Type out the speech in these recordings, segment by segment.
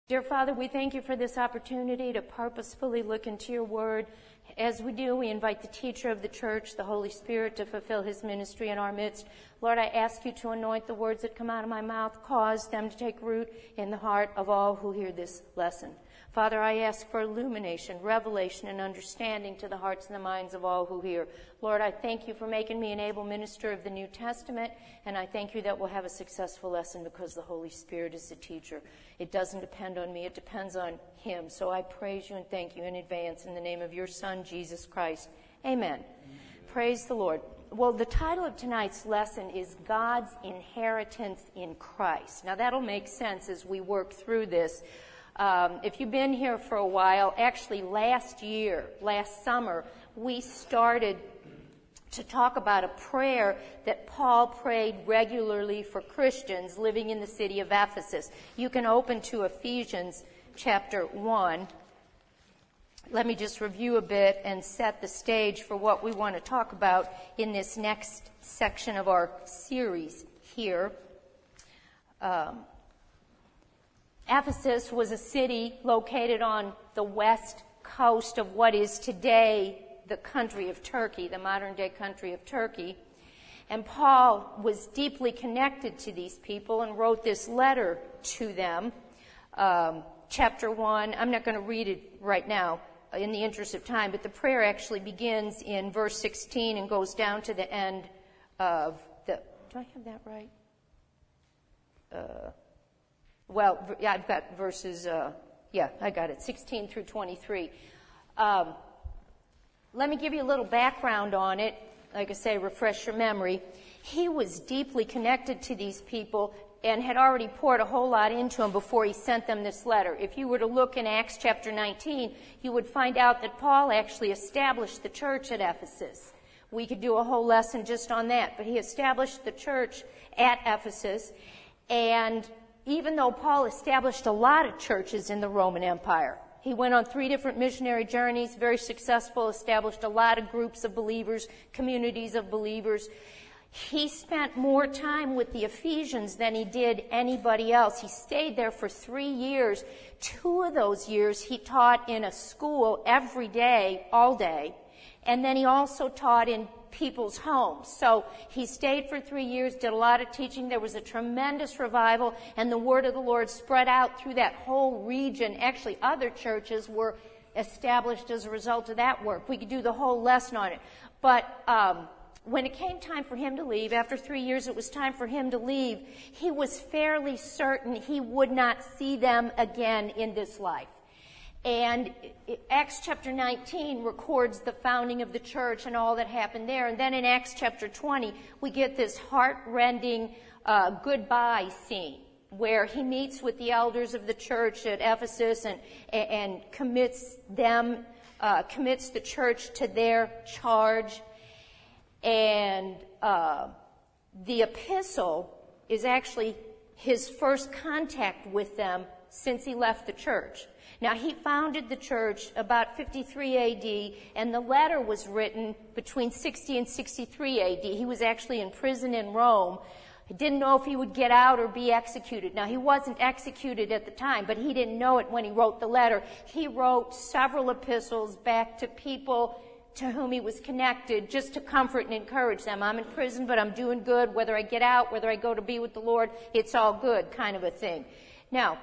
Dear Father, we thank you for this opportunity to purposefully look into your word. As we do, we invite the teacher of the church, the Holy Spirit, to fulfill his ministry in our midst. Lord, I ask you to anoint the words that come out of my mouth, cause them to take root in the heart of all who hear this lesson. Father, I ask for illumination, revelation, and understanding to the hearts and the minds of all who hear. Lord, I thank you for making me an able minister of the New Testament, and I thank you that we'll have a successful lesson because the Holy Spirit is the teacher. It doesn't depend on me, it depends on him. So I praise you and thank you in advance in the name of your Son, Jesus Christ. Amen. Praise the Lord. Well, the title of tonight's lesson is God's Inheritance in Christ. Now, that'll make sense as we work through this. If you've been here for a while, actually last summer, we started to talk about a prayer that Paul prayed regularly for Christians living in the city of Ephesus. You can open to Ephesians chapter 1. Let me just review a bit and set the stage for what we want to talk about in this next section of our series here. Ephesus was a city located on the west coast of what is today the country of Turkey, the modern-day country of Turkey. And Paul was deeply connected to these people and wrote this letter to them. Chapter 1, I'm not going to read it right now in the interest of time, but the prayer actually begins in verse 16 and goes down to the end of the... Do I have that right? I've got verses, I got it, 16 through 23. Let me give you a little background on it. Like I say, refresh your memory. He was deeply connected to these people and had already poured a whole lot into them before he sent them this letter. If you were to look in Acts chapter 19, you would find out that Paul actually established the church at Ephesus. We could do a whole lesson just on that, but he established the church at Ephesus, and even though Paul established a lot of churches in the Roman Empire, he went on 3 different missionary journeys, very successful, established a lot of groups of believers, communities of believers. He spent more time with the Ephesians than he did anybody else. He stayed there for 3 years. 2 of those years he taught in a school every day, all day, and then he also taught in people's homes. So he stayed for 3 years, did a lot of teaching. There was a tremendous revival, and the word of the Lord spread out through that whole region. Actually, other churches were established as a result of that work. We could do the whole lesson on it. But when it came time for him to leave, after 3 years it was time for him to leave, he was fairly certain he would not see them again in this life. And Acts chapter 19 records the founding of the church and all that happened there. And then in Acts chapter 20, we get this heart-rending goodbye scene where he meets with the elders of the church at Ephesus and commits the church to their charge. And the epistle is actually his first contact with them since he left the church. Now, he founded the church about 53 A.D., and the letter was written between 60 and 63 A.D. He was actually in prison in Rome. He didn't know if he would get out or be executed. Now, he wasn't executed at the time, but he didn't know it when he wrote the letter. He wrote several epistles back to people to whom he was connected just to comfort and encourage them. I'm in prison, but I'm doing good. Whether I get out, whether I go to be with the Lord, it's all good, kind of a thing. Now,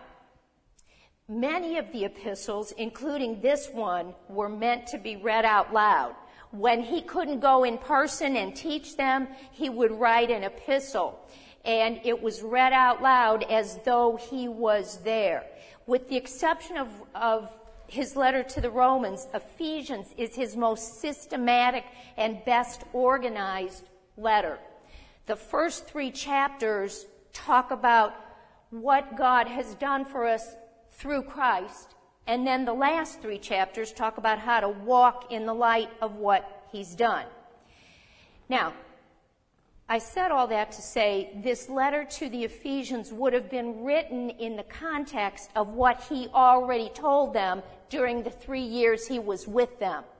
many of the epistles, including this one, were meant to be read out loud. When he couldn't go in person and teach them, he would write an epistle, and it was read out loud as though he was there. With the exception of his letter to the Romans, Ephesians is his most systematic and best organized letter. The first 3 chapters talk about what God has done for us through Christ, and then the last 3 chapters talk about how to walk in the light of what he's done. Now, I said all that to say this letter to the Ephesians would have been written in the context of what he already told them during the 3 years he was with them.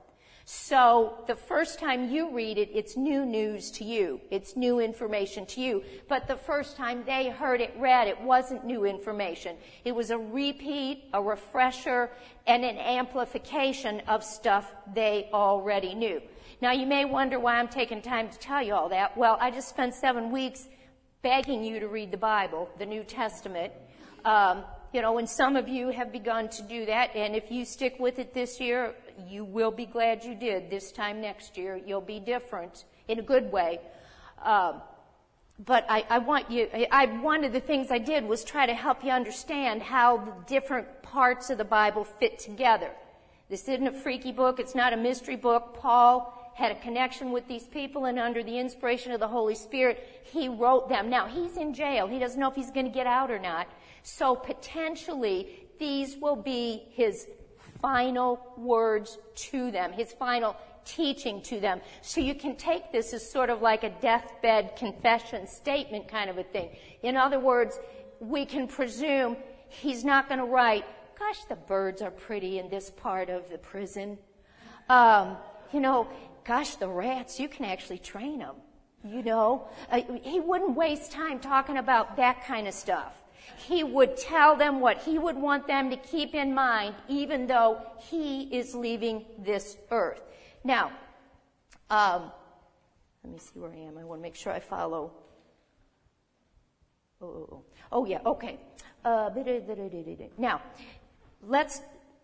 So the first time you read it, it's new news to you. It's new information to you. But the first time they heard it read, it wasn't new information. It was a repeat, a refresher, and an amplification of stuff they already knew. Now, you may wonder why I'm taking time to tell you all that. Well, I just spent 7 weeks begging you to read the Bible, the New Testament. And some of you have begun to do that, and if you stick with it this year, you will be glad you did. This time next year, you'll be different in a good way. But one of the things I did was try to help you understand how the different parts of the Bible fit together. This isn't a freaky book. It's not a mystery book. Paul had a connection with these people, and under the inspiration of the Holy Spirit, he wrote them. Now, he's in jail. He doesn't know if he's going to get out or not. So potentially, these will be his final words to them, his final teaching to them. So you can take this as sort of like a deathbed confession statement kind of a thing. In other words, we can presume he's not going to write, gosh, the birds are pretty in this part of the prison. Gosh, the rats, you can actually train them. He wouldn't waste time talking about that kind of stuff. He would tell them what he would want them to keep in mind, even though he is leaving this earth. Now, let me see where I am. I want to make sure I follow. Oh yeah, okay. Now, let's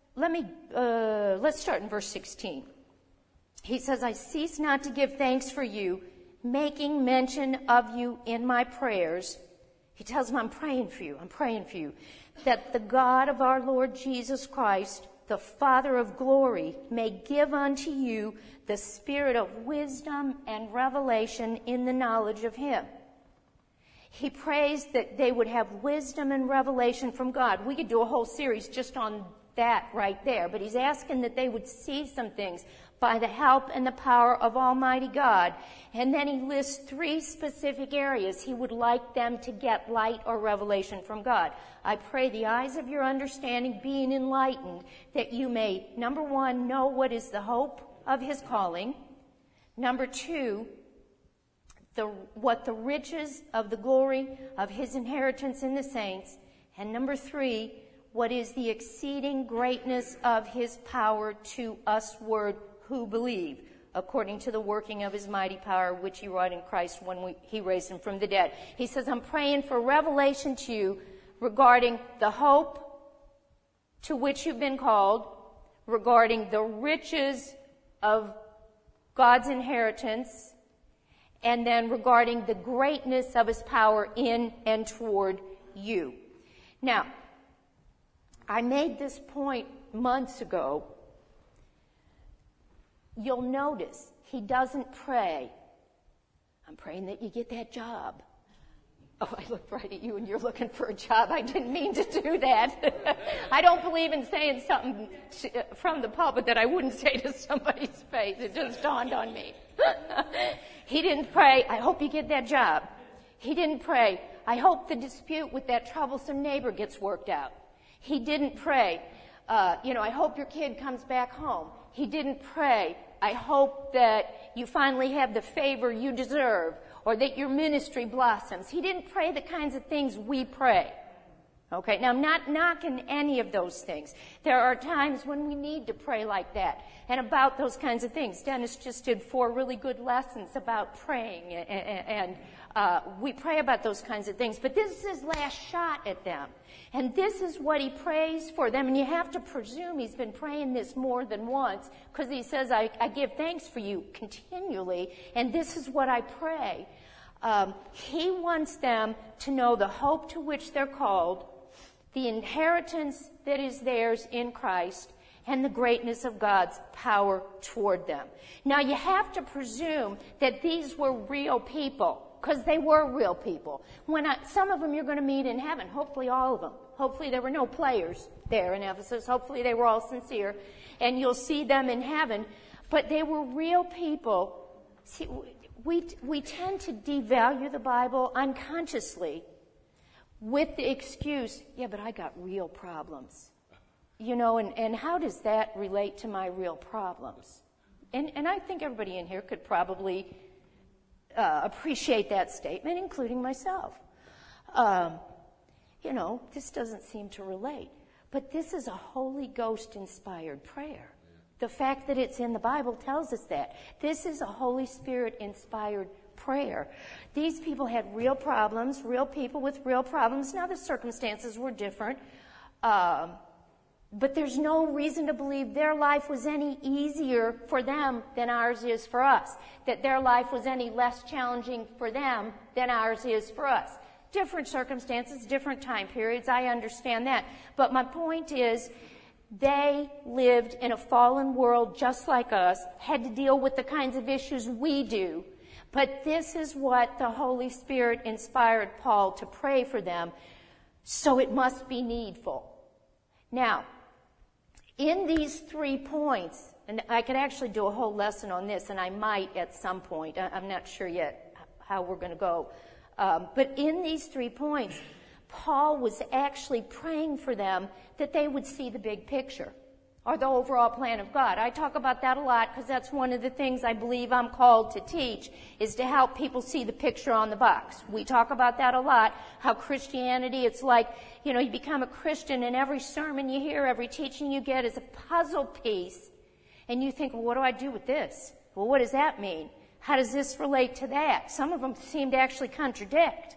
start in verse 16. He says, I cease not to give thanks for you, making mention of you in my prayers. He tells them, I'm praying for you, that the God of our Lord Jesus Christ, the Father of glory, may give unto you the spirit of wisdom and revelation in the knowledge of him. He prays that they would have wisdom and revelation from God. We could do a whole series just on that right there, but he's asking that they would see some things by the help and the power of Almighty God. And then he lists 3 specific areas he would like them to get light or revelation from God. I pray the eyes of your understanding being enlightened, that you may, number 1, know what is the hope of his calling. Number 2, what the riches of the glory of his inheritance in the saints. And number 3, what is the exceeding greatness of his power to usward who believe, according to the working of his mighty power, which he wrought in Christ when he raised him from the dead. He says, I'm praying for revelation to you regarding the hope to which you've been called, regarding the riches of God's inheritance, and then regarding the greatness of his power in and toward you. Now, I made this point months ago. You'll notice he doesn't pray, I'm praying that you get that job. Oh, I looked right at you and you're looking for a job. I didn't mean to do that. I don't believe in saying something from the pulpit that I wouldn't say to somebody's face. It just dawned on me. He didn't pray, I hope you get that job. He didn't pray, I hope the dispute with that troublesome neighbor gets worked out. He didn't pray, I hope your kid comes back home. He didn't pray, I hope that you finally have the favor you deserve, or that your ministry blossoms. He didn't pray the kinds of things we pray. Okay, now I'm not knocking any of those things. There are times when we need to pray like that and about those kinds of things. Dennis just did 4 really good lessons about praying, and we pray about those kinds of things. But this is his last shot at them. And this is what he prays for them. And you have to presume he's been praying this more than once, because he says, I give thanks for you continually, and this is what I pray. He wants them to know the hope to which they're called, the inheritance that is theirs in Christ, and the greatness of God's power toward them. Now, you have to presume that these were real people, because they were real people. Some of them you're going to meet in heaven, hopefully all of them. Hopefully there were no players there in Ephesus. Hopefully they were all sincere, and you'll see them in heaven. But they were real people. See, we tend to devalue the Bible unconsciously with the excuse, yeah, but I got real problems. And how does that relate to my real problems? And I think everybody in here could probably appreciate that statement, including myself. This doesn't seem to relate. But this is a Holy Ghost-inspired prayer. The fact that it's in the Bible tells us that. This is a Holy Spirit-inspired prayer. These people had real problems, real people with real problems. Now, the circumstances were different. But there's no reason to believe their life was any easier for them than ours is for us. That their life was any less challenging for them than ours is for us. Different circumstances, different time periods, I understand that. But my point is, they lived in a fallen world just like us, had to deal with the kinds of issues we do. But this is what the Holy Spirit inspired Paul to pray for them, so it must be needful. Now, in these 3 points, and I could actually do a whole lesson on this, and I might at some point. I'm not sure yet how we're going to go. But in these 3 points, Paul was actually praying for them that they would see the big picture, or the overall plan of God. I talk about that a lot because that's one of the things I believe I'm called to teach, is to help people see the picture on the box. We talk about that a lot, how Christianity, it's like, you become a Christian and every sermon you hear, every teaching you get is a puzzle piece. And you think, well, what do I do with this? Well, what does that mean? How does this relate to that? Some of them seem to actually contradict.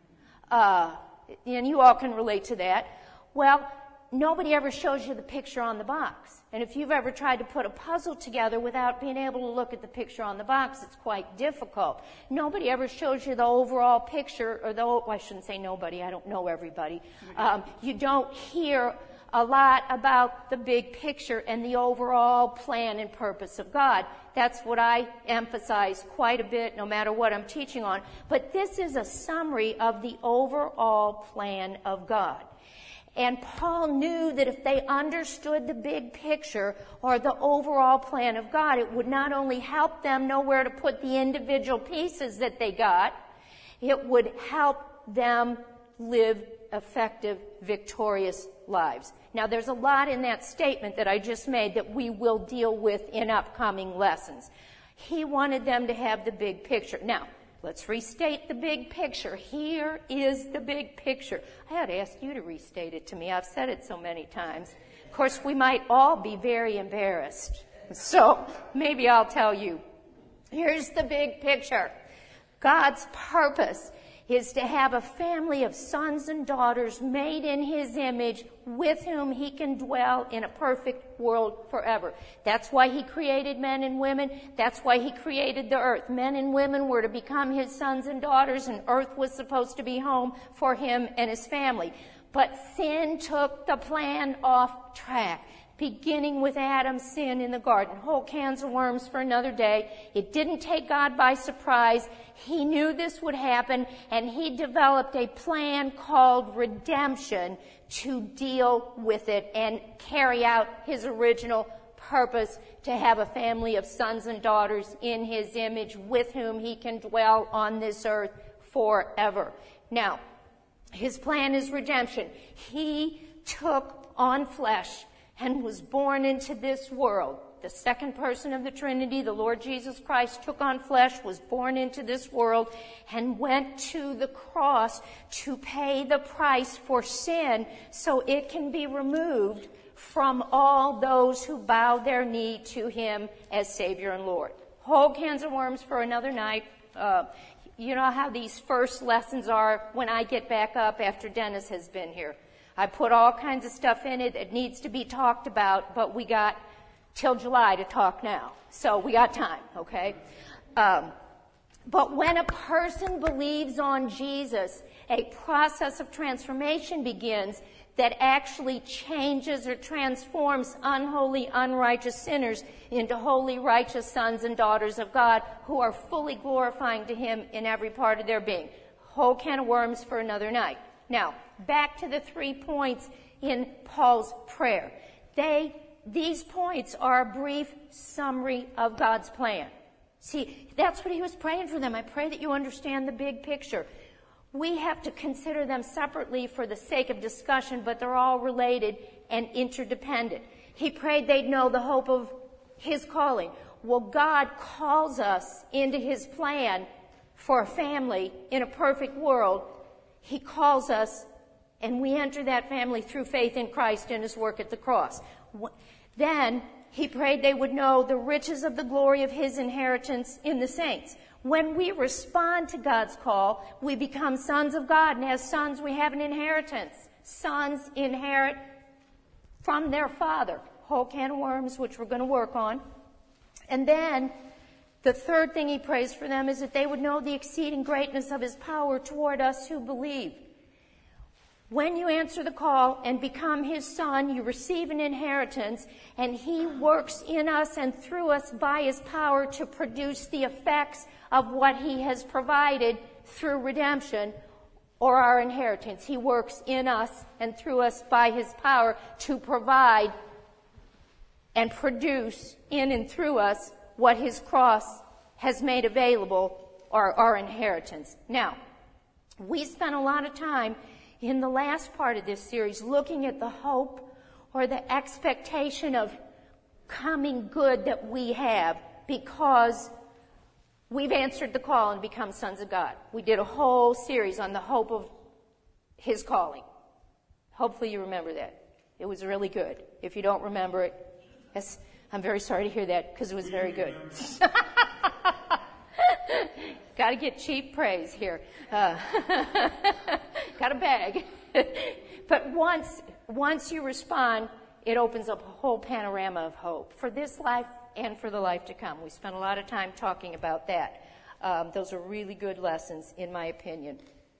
And you all can relate to that. Well, nobody ever shows you the picture on the box. And if you've ever tried to put a puzzle together without being able to look at the picture on the box, it's quite difficult. Nobody ever shows you the overall picture, I shouldn't say nobody, I don't know everybody. You don't hear a lot about the big picture and the overall plan and purpose of God. That's what I emphasize quite a bit, no matter what I'm teaching on. But this is a summary of the overall plan of God. And Paul knew that if they understood the big picture or the overall plan of God, it would not only help them know where to put the individual pieces that they got, it would help them live effective, victorious lives. Now, there's a lot in that statement that I just made that we will deal with in upcoming lessons. He wanted them to have the big picture. Now, let's restate the big picture. Here is the big picture. I had to ask you to restate it to me. I've said it so many times. Of course, we might all be very embarrassed. So maybe I'll tell you. Here's the big picture. God's purpose is to have a family of sons and daughters made in His image with whom He can dwell in a perfect world forever. That's why He created men and women. That's why He created the earth. Men and women were to become His sons and daughters, and earth was supposed to be home for Him and His family. But sin took the plan off track, beginning with Adam's sin in the garden. Whole cans of worms for another day. It didn't take God by surprise. He knew this would happen, and He developed a plan called redemption to deal with it and carry out His original purpose to have a family of sons and daughters in His image with whom He can dwell on this earth forever. Now, His plan is redemption. He took on flesh and was born into this world. The second person of the Trinity, the Lord Jesus Christ, took on flesh, was born into this world, and went to the cross to pay the price for sin so it can be removed from all those who bow their knee to Him as Savior and Lord. Whole cans of worms for another night. You know how these first lessons are when I get back up after Dennis has been here. I put all kinds of stuff in it that needs to be talked about, but we got till July to talk now. So we got time, okay? But when a person believes on Jesus, a process of transformation begins that actually changes or transforms unholy, unrighteous sinners into holy, righteous sons and daughters of God who are fully glorifying to Him in every part of their being. Whole can of worms for another night. Now, back to the 3 points in Paul's prayer. These points are a brief summary of God's plan. See, that's what he was praying for them. I pray that you understand the big picture. We have to consider them separately for the sake of discussion, but they're all related and interdependent. He prayed they'd know the hope of His calling. Well, God calls us into his plan for a family in a perfect world. He calls us, and we enter that family through faith in Christ and his work at the cross. Then he prayed they would know the riches of the glory of his inheritance in the saints. When we respond to God's call, we become sons of God, and as sons we have an inheritance. Sons inherit from their father. Whole can of worms, which we're going to work on. And then the third thing he prays for them is that they would know the exceeding greatness of his power toward us who believe. When you answer the call and become his son, you receive an inheritance, and he works in us and through us by his power to produce the effects of what he has provided through redemption or our inheritance. He works in us and through us by his power to provide and produce in and through us what his cross has made available, or our inheritance. Now, we spent a lot of time in the last part of this series looking at the hope or the expectation of coming good that we have because we've answered the call and become sons of God. We did a whole series on the hope of his calling. Hopefully you remember that. It was really good. If you don't remember it, yes, I'm very sorry to hear that because it was very good. Got to get cheap praise here. Got a bag. But once you respond, it opens up a whole panorama of hope for this life and for the life to come. We spent a lot of time talking about that. Those are really good lessons, in my opinion.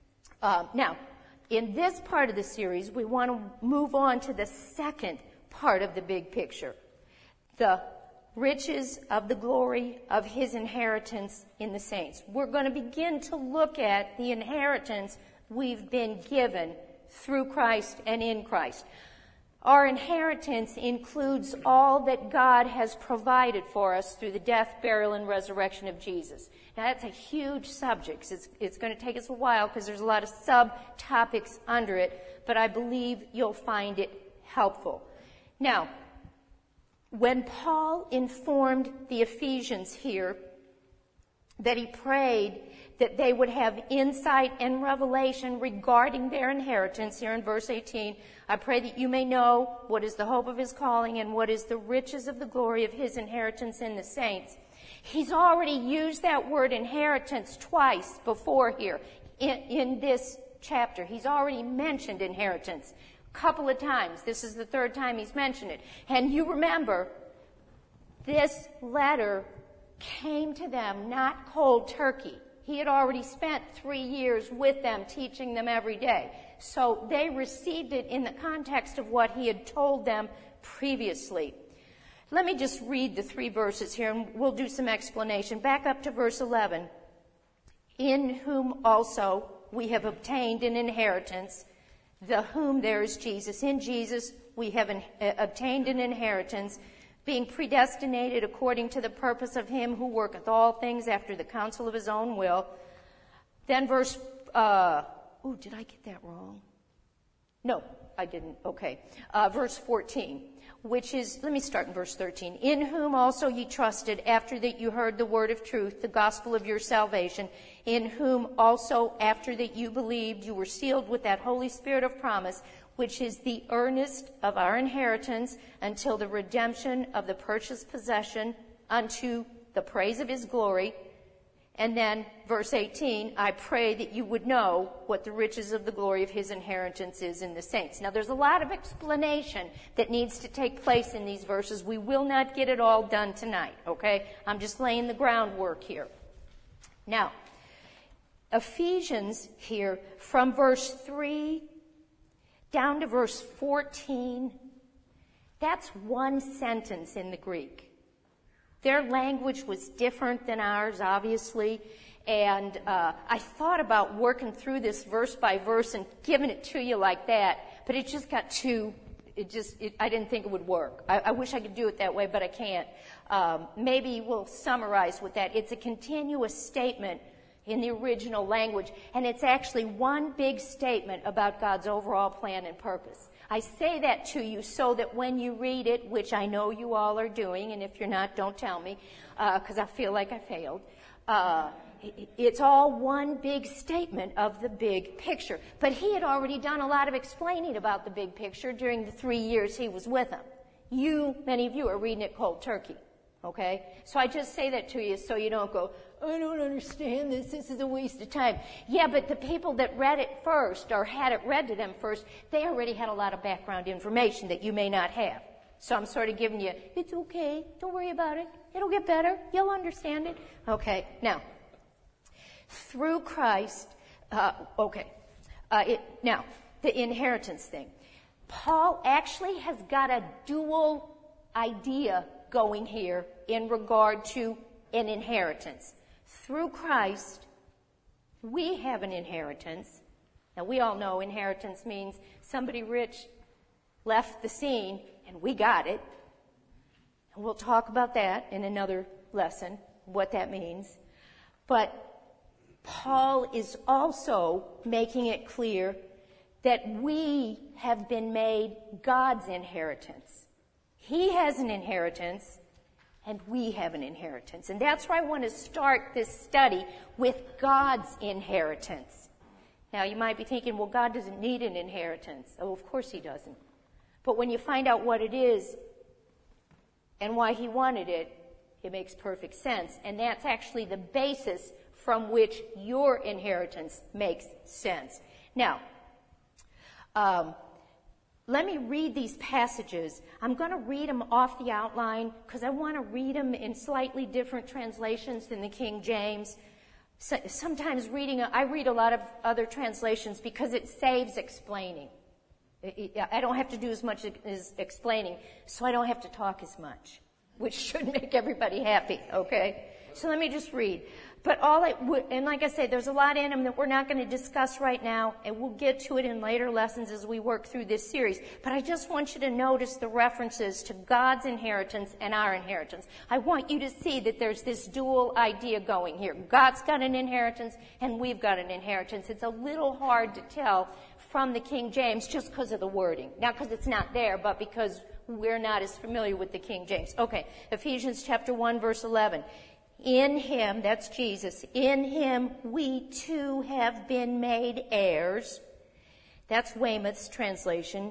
Now, in this part of the series, we want to move on to the second part of the big picture. The riches of the glory of his inheritance in the saints. We're going to begin to look at the inheritance we've been given through Christ and in Christ. Our inheritance includes all that God has provided for us through the death, burial, and resurrection of Jesus. Now, that's a huge subject. It's going to take us a while because there's a lot of subtopics under it, but I believe you'll find it helpful. Now, when Paul informed the Ephesians here that he prayed that they would have insight and revelation regarding their inheritance, here in verse 18, I pray that you may know what is the hope of his calling and what is the riches of the glory of his inheritance in the saints. He's already used that word inheritance twice before here in this chapter. He's already mentioned inheritance couple of times. This is the third time he's mentioned it. And you remember, this letter came to them not cold turkey. He had already spent 3 years with them, teaching them every day. So they received it in the context of what he had told them previously. Let me just read the 3 verses here, and we'll do some explanation. Back up to verse 11. In whom also we have obtained an inheritance. The whom there is Jesus. In Jesus we have obtained an inheritance, being predestinated according to the purpose of him who worketh all things after the counsel of his own will. Then verse, did I get that wrong? No, I didn't. Okay. Verse 14, which is, let me start in verse 13. In whom also ye trusted after that you heard the word of truth, the gospel of your salvation, in whom also after that you believed you were sealed with that Holy Spirit of promise, which is the earnest of our inheritance until the redemption of the purchased possession unto the praise of his glory. And then verse 18, I pray that you would know what the riches of the glory of his inheritance is in the saints. Now there's a lot of explanation that needs to take place in these verses. We will not get it all done tonight, okay? I'm just laying the groundwork here. Now, Ephesians here, from verse 3 down to verse 14, that's one sentence in the Greek. Their language was different than ours, obviously, and I thought about working through this verse by verse and giving it to you like that, but it just got I didn't think it would work. I wish I could do it that way, but I can't. Maybe we'll summarize with that. It's a continuous statement in the original language, and it's actually one big statement about God's overall plan and purpose. I say that to you so that when you read it, which I know you all are doing, and if you're not, don't tell me, because I feel like I failed. It's all one big statement of the big picture. But he had already done a lot of explaining about the big picture during the 3 years he was with them. Many of you are reading it cold turkey. Okay? So I just say that to you so you don't go, I don't understand this. This is a waste of time. Yeah, but the people that read it first or had it read to them first, they already had a lot of background information that you may not have. So I'm sort of giving you, it's okay. Don't worry about it. It'll get better. You'll understand it. Okay. Now, through Christ, now, the inheritance thing. Paul actually has got a dual idea going here in regard to an inheritance. Through Christ, we have an inheritance. Now, we all know inheritance means somebody rich left the scene and we got it. And we'll talk about that in another lesson, what that means. But Paul is also making it clear that we have been made God's inheritance. He has an inheritance, and we have an inheritance. And that's why I want to start this study with God's inheritance. Now, you might be thinking, well, God doesn't need an inheritance. Oh, of course he doesn't. But when you find out what it is and why he wanted it, it makes perfect sense. And that's actually the basis from which your inheritance makes sense. Now, let me read these passages. I'm going to read them off the outline because I want to read them in slightly different translations than the King James. Sometimes I read a lot of other translations because it saves explaining. I don't have to do as much as explaining, so I don't have to talk as much, which should make everybody happy, okay? So let me just read. But and like I said, there's a lot in them that we're not going to discuss right now, and we'll get to it in later lessons as we work through this series. But I just want you to notice the references to God's inheritance and our inheritance. I want you to see that there's this dual idea going here. God's got an inheritance, and we've got an inheritance. It's a little hard to tell from the King James just because of the wording. Not because it's not there, but because we're not as familiar with the King James. Okay, Ephesians chapter 1, verse 11. In him, that's Jesus, in him we too have been made heirs. That's Weymouth's translation.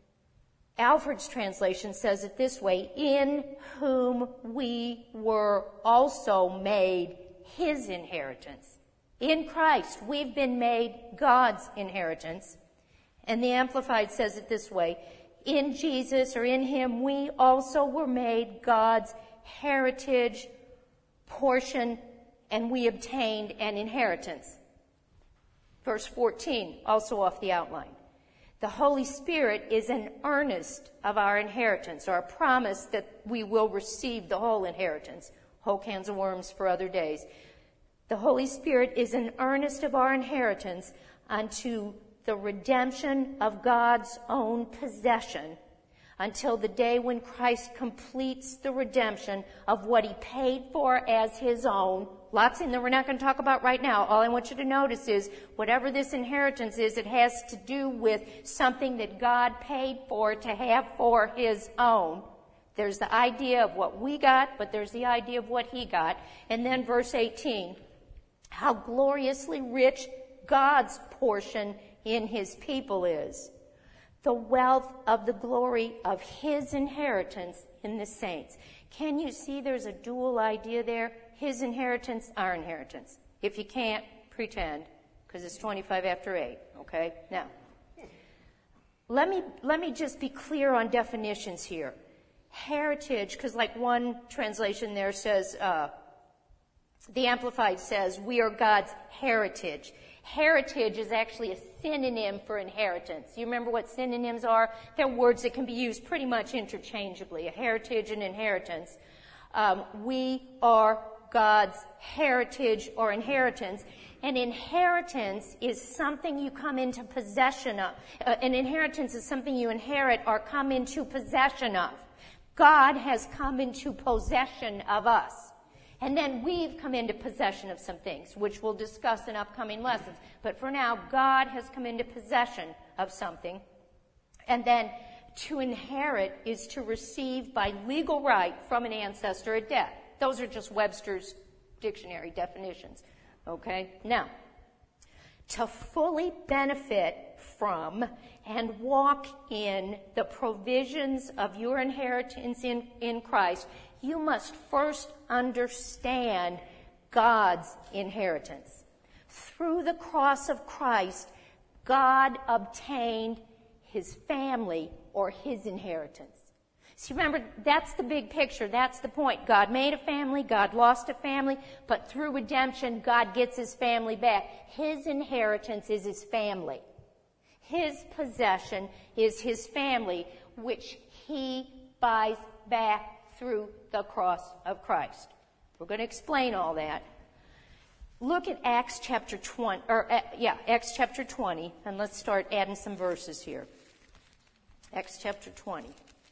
Alfred's translation says it this way, in whom we were also made his inheritance. In Christ, we've been made God's inheritance. And the Amplified says it this way, in Jesus, or in him, we also were made God's heritage, portion, and we obtained an inheritance. Verse 14, also off the outline. The Holy Spirit is an earnest of our inheritance, or a promise that we will receive the whole inheritance. Whole cans of worms for other days. The Holy Spirit is an earnest of our inheritance unto the redemption of God's own possession, until the day when Christ completes the redemption of what he paid for as his own. Lots in there we're not going to talk about right now. All I want you to notice is whatever this inheritance is, it has to do with something that God paid for to have for his own. There's the idea of what we got, but there's the idea of what he got. And then verse 18, how gloriously rich God's portion in his people is. The wealth of the glory of his inheritance in the saints. Can you see there's a dual idea there? His inheritance, our inheritance. If you can't, pretend, because it's 25 after 8, okay? Now, let me just be clear on definitions here. Heritage, because like one translation there says, the Amplified says, we are God's heritage. Heritage is actually a synonym for inheritance. You remember what synonyms are? They're words that can be used pretty much interchangeably, a heritage and inheritance. We are God's heritage or inheritance. An inheritance is something you come into possession of. An inheritance is something you inherit or come into possession of. God has come into possession of us. And then we've come into possession of some things, which we'll discuss in upcoming lessons. But for now, God has come into possession of something. And then to inherit is to receive by legal right from an ancestor at death. Those are just Webster's dictionary definitions. Okay? Now, to fully benefit from and walk in the provisions of your inheritance in Christ, you must first understand God's inheritance. Through the cross of Christ, God obtained his family or his inheritance. See, remember, that's the big picture. That's the point. God made a family. God lost a family. But through redemption, God gets his family back. His inheritance is his family. His possession is his family, which he buys back through the cross of Christ. We're going to explain all that. Look at Acts chapter 20, Acts chapter 20, and let's start adding some verses here. Acts chapter 20.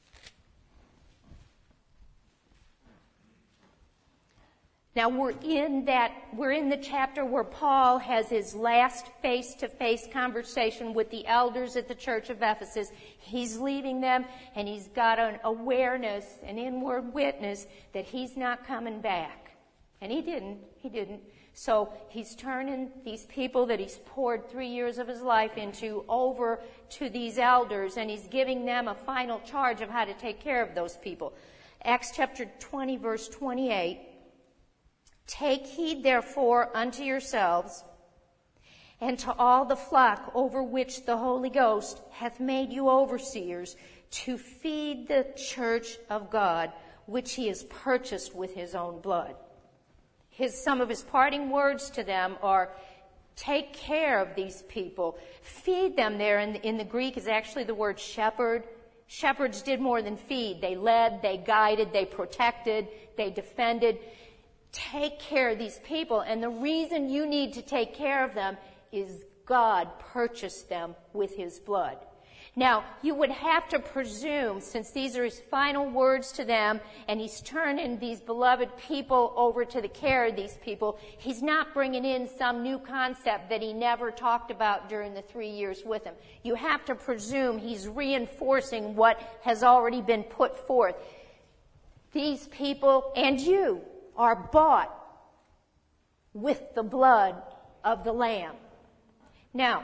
Now we're in the chapter where Paul has his last face-to-face conversation with the elders at the church of Ephesus. He's leaving them, and he's got an awareness, an inward witness that he's not coming back. And he didn't. So he's turning these people that he's poured 3 years of his life into over to these elders, and he's giving them a final charge of how to take care of those people. Acts chapter 20, verse 28. Take heed, therefore, unto yourselves and to all the flock over which the Holy Ghost hath made you overseers, to feed the church of God, which he has purchased with his own blood. Some of his parting words to them are, take care of these people. Feed them. There in the Greek is actually the word shepherd. Shepherds did more than feed. They led, they guided, they protected, they defended. Take care of these people. And the reason you need to take care of them is God purchased them with his blood. Now, you would have to presume, since these are his final words to them, and he's turning these beloved people over to the care of these people, he's not bringing in some new concept that he never talked about during the 3 years with them. You have to presume he's reinforcing what has already been put forth. These people and you are bought with the blood of the Lamb. Now,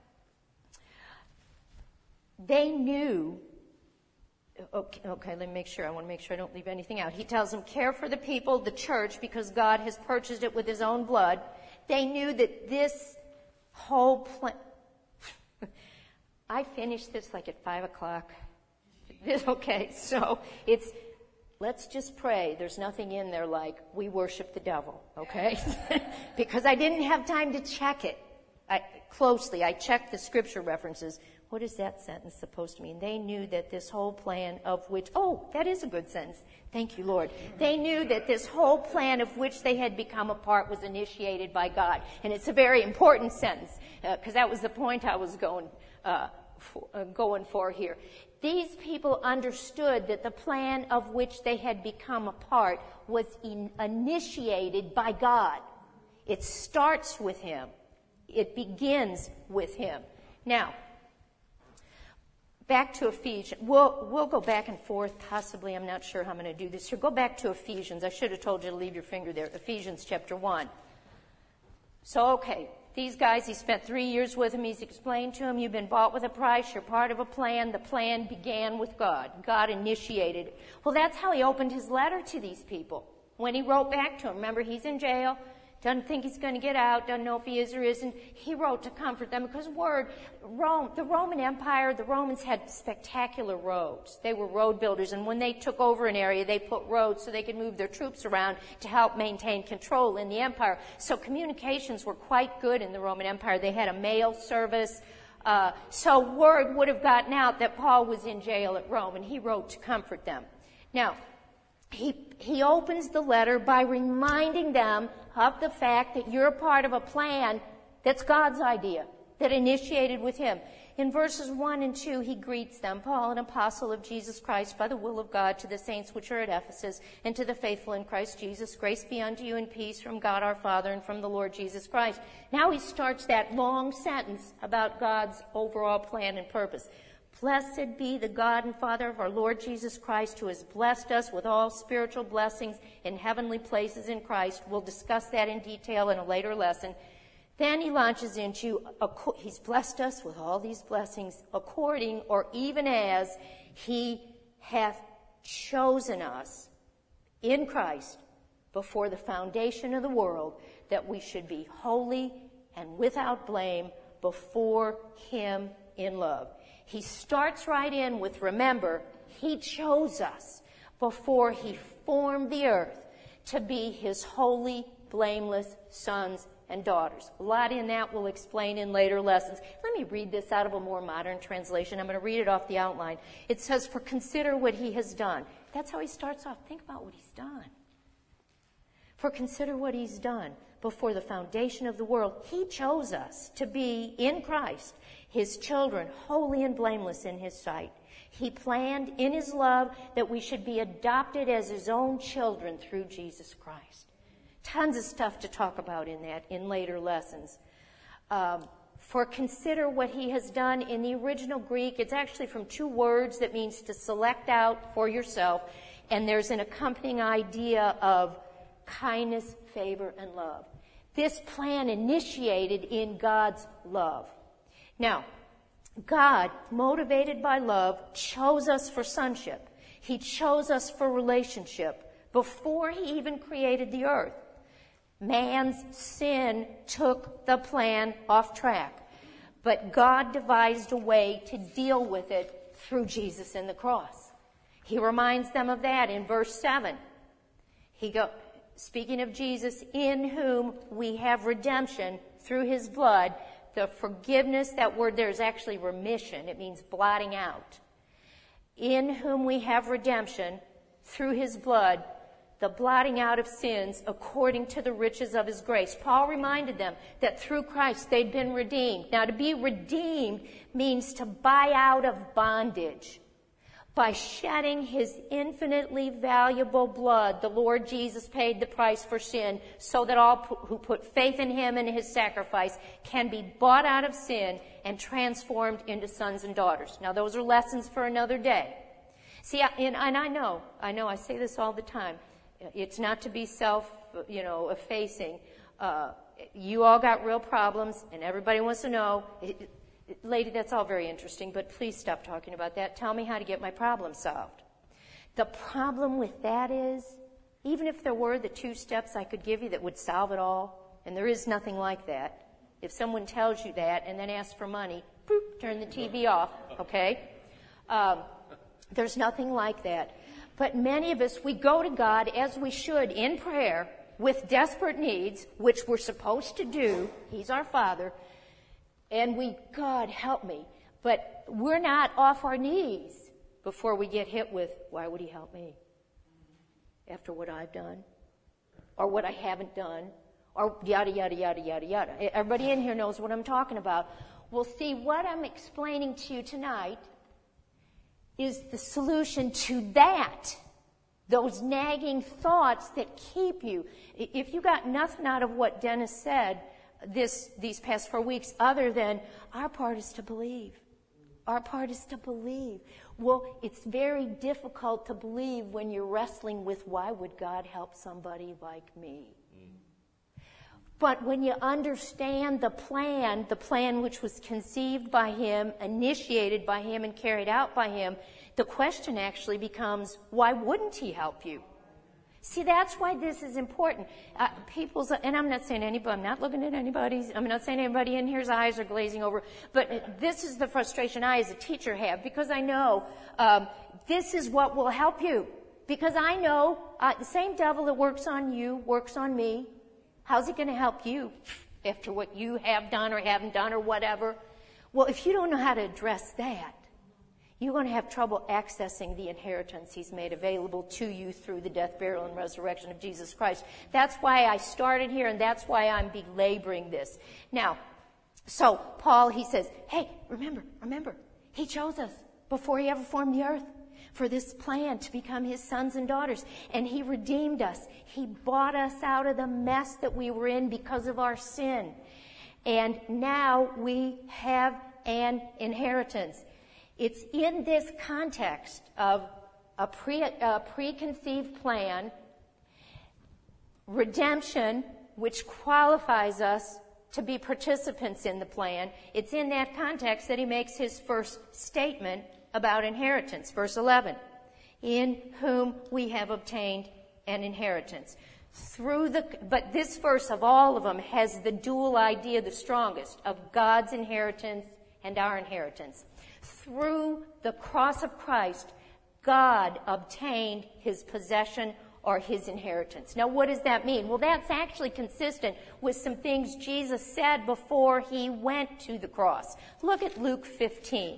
they knew, okay, let me make sure. I want to make sure I don't leave anything out. He tells them, care for the people, the church, because God has purchased it with his own blood. They knew that this whole plan... I finished this like at 5 o'clock. Okay, so it's... Let's just pray. There's nothing in there like, we worship the devil, okay? Because I didn't have time to check it closely. I checked the scripture references. What is that sentence supposed to mean? They knew that this whole plan of which, that is a good sentence. Thank you, Lord. They knew that this whole plan of which they had become a part was initiated by God. And it's a very important sentence, because that was the point I was going for here. These people understood that the plan of which they had become a part was initiated by God. It starts with him. It begins with him. Now, back to Ephesians. We'll go back and forth, possibly. I'm not sure how I'm going to do this here. Go back to Ephesians. I should have told you to leave your finger there. Ephesians chapter 1. So, okay, these guys, he spent 3 years with them. He's explained to them, you've been bought with a price. You're part of a plan. The plan began with God. God initiated it. Well, that's how he opened his letter to these people. When he wrote back to them, remember, he's in jail. Doesn't think he's going to get out, doesn't know if he is or isn't. He wrote to comfort them because the Roman Empire, the Romans had spectacular roads. They were road builders, and when they took over an area, they put roads so they could move their troops around to help maintain control in the empire. So communications were quite good in the Roman Empire. They had a mail service. So word would have gotten out that Paul was in jail at Rome, and he wrote to comfort them. Now, he opens the letter by reminding them of the fact that you're a part of a plan that's God's idea, that initiated with him. In verses 1 and 2, he greets them, Paul, an apostle of Jesus Christ, by the will of God, to the saints which are at Ephesus, and to the faithful in Christ Jesus. Grace be unto you and peace from God our Father and from the Lord Jesus Christ. Now he starts that long sentence about God's overall plan and purpose. Blessed be the God and Father of our Lord Jesus Christ, who has blessed us with all spiritual blessings in heavenly places in Christ. We'll discuss that in detail in a later lesson. Then he launches into, he's blessed us with all these blessings according or even as he hath chosen us in Christ before the foundation of the world, that we should be holy and without blame before him in love. He starts right in with, remember, he chose us before he formed the earth to be his holy, blameless sons and daughters. A lot in that we'll explain in later lessons. Let me read this out of a more modern translation. I'm going to read it off the outline. It says, for consider what he has done. That's how he starts off. Think about what he's done. For consider what he's done. Before the foundation of the world, he chose us to be in Christ, his children, holy and blameless in his sight. He planned in his love that we should be adopted as his own children through Jesus Christ. Tons of stuff to talk about in that in later lessons. For consider what he has done. In the original Greek, it's actually from two words that means to select out for yourself, and there's an accompanying idea of kindness, favor, and love. This plan initiated in God's love. Now, God, motivated by love, chose us for sonship. He chose us for relationship before he even created the earth. Man's sin took the plan off track, but God devised a way to deal with it through Jesus and the cross. He reminds them of that in verse 7. Speaking of Jesus, in whom we have redemption through his blood, the forgiveness, that word there is actually remission. It means blotting out. In whom we have redemption through his blood, the blotting out of sins according to the riches of his grace. Paul reminded them that through Christ they'd been redeemed. Now, to be redeemed means to buy out of bondage. By shedding his infinitely valuable blood, the Lord Jesus paid the price for sin so that all who put faith in him and his sacrifice can be bought out of sin and transformed into sons and daughters. Now, those are lessons for another day. See, and I know, I say this all the time. It's not to be effacing. You all got real problems, and everybody wants to know. Lady, that's all very interesting, but please stop talking about that. Tell me how to get my problem solved. The problem with that is, even if there were the 2 steps I could give you that would solve it all, and there is nothing like that, if someone tells you that and then asks for money, boop, turn the TV off, okay? There's nothing like that. But many of us, we go to God, as we should, in prayer, with desperate needs, which we're supposed to do. He's our Father. And God, help me. But we're not off our knees before we get hit with, why would he help me? After what I've done? Or what I haven't done? Or yada, yada, yada, yada, yada. Everybody in here knows what I'm talking about. Well, see, what I'm explaining to you tonight is the solution to that. Those nagging thoughts that keep you. If you got nothing out of what Dennis said these past 4 weeks, other than our part is to believe. Our part is to believe. Well, it's very difficult to believe when you're wrestling with, why would God help somebody like me? But when you understand the plan which was conceived by him, initiated by him, and carried out by him, the question actually becomes, why wouldn't he help you? See, that's why this is important. And I'm not saying anybody, I'm not looking at anybody's, I'm not saying anybody in here's eyes are glazing over, but this is the frustration I as a teacher have, because I know this is what will help you. Because I know the same devil that works on you works on me. How's he going to help you after what you have done or haven't done or whatever? Well, if you don't know how to address that, you're going to have trouble accessing the inheritance he's made available to you through the death, burial, and resurrection of Jesus Christ. That's why I started here, and that's why I'm belaboring this. Now, so Paul, he says, hey, remember, he chose us before he ever formed the earth for this plan to become his sons and daughters, and he redeemed us. He bought us out of the mess that we were in because of our sin, and now we have an inheritance. It's in this context of a preconceived plan, redemption, which qualifies us to be participants in the plan. It's in that context that he makes his first statement about inheritance. Verse 11, in whom we have obtained an inheritance. But this verse of all of them has the dual idea, the strongest, of God's inheritance and our inheritance. Through the cross of Christ, God obtained his possession or his inheritance. Now, what does that mean? Well, that's actually consistent with some things Jesus said before he went to the cross. Look at Luke 15.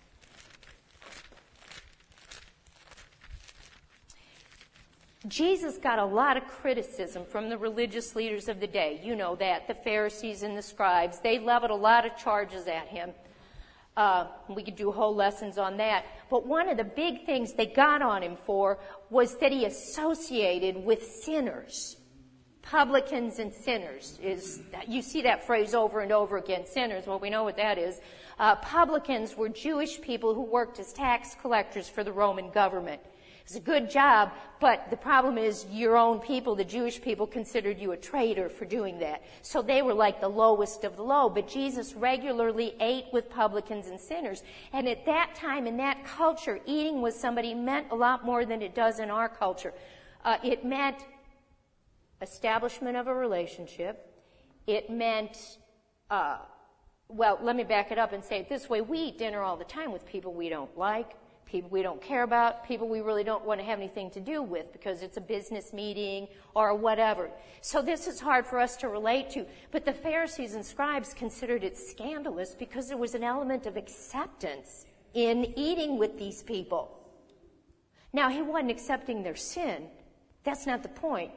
Jesus got a lot of criticism from the religious leaders of the day. You know that, the Pharisees and the scribes. They leveled a lot of charges at him. We could do whole lessons on that. But one of the big things they got on him for was that he associated with sinners. Publicans and sinners. You see that phrase over and over again, sinners. Well, we know what that is. Publicans were Jewish people who worked as tax collectors for the Roman government. It's a good job, but the problem is your own people, the Jewish people, considered you a traitor for doing that. So they were like the lowest of the low. But Jesus regularly ate with publicans and sinners. And at that time, in that culture, eating with somebody meant a lot more than it does in our culture. It meant establishment of a relationship. It meant, let me back it up and say it this way. We eat dinner all the time with people we don't like, people we don't care about, people we really don't want to have anything to do with because it's a business meeting or whatever. So this is hard for us to relate to. But the Pharisees and scribes considered it scandalous because there was an element of acceptance in eating with these people. Now, he wasn't accepting their sin. That's not the point.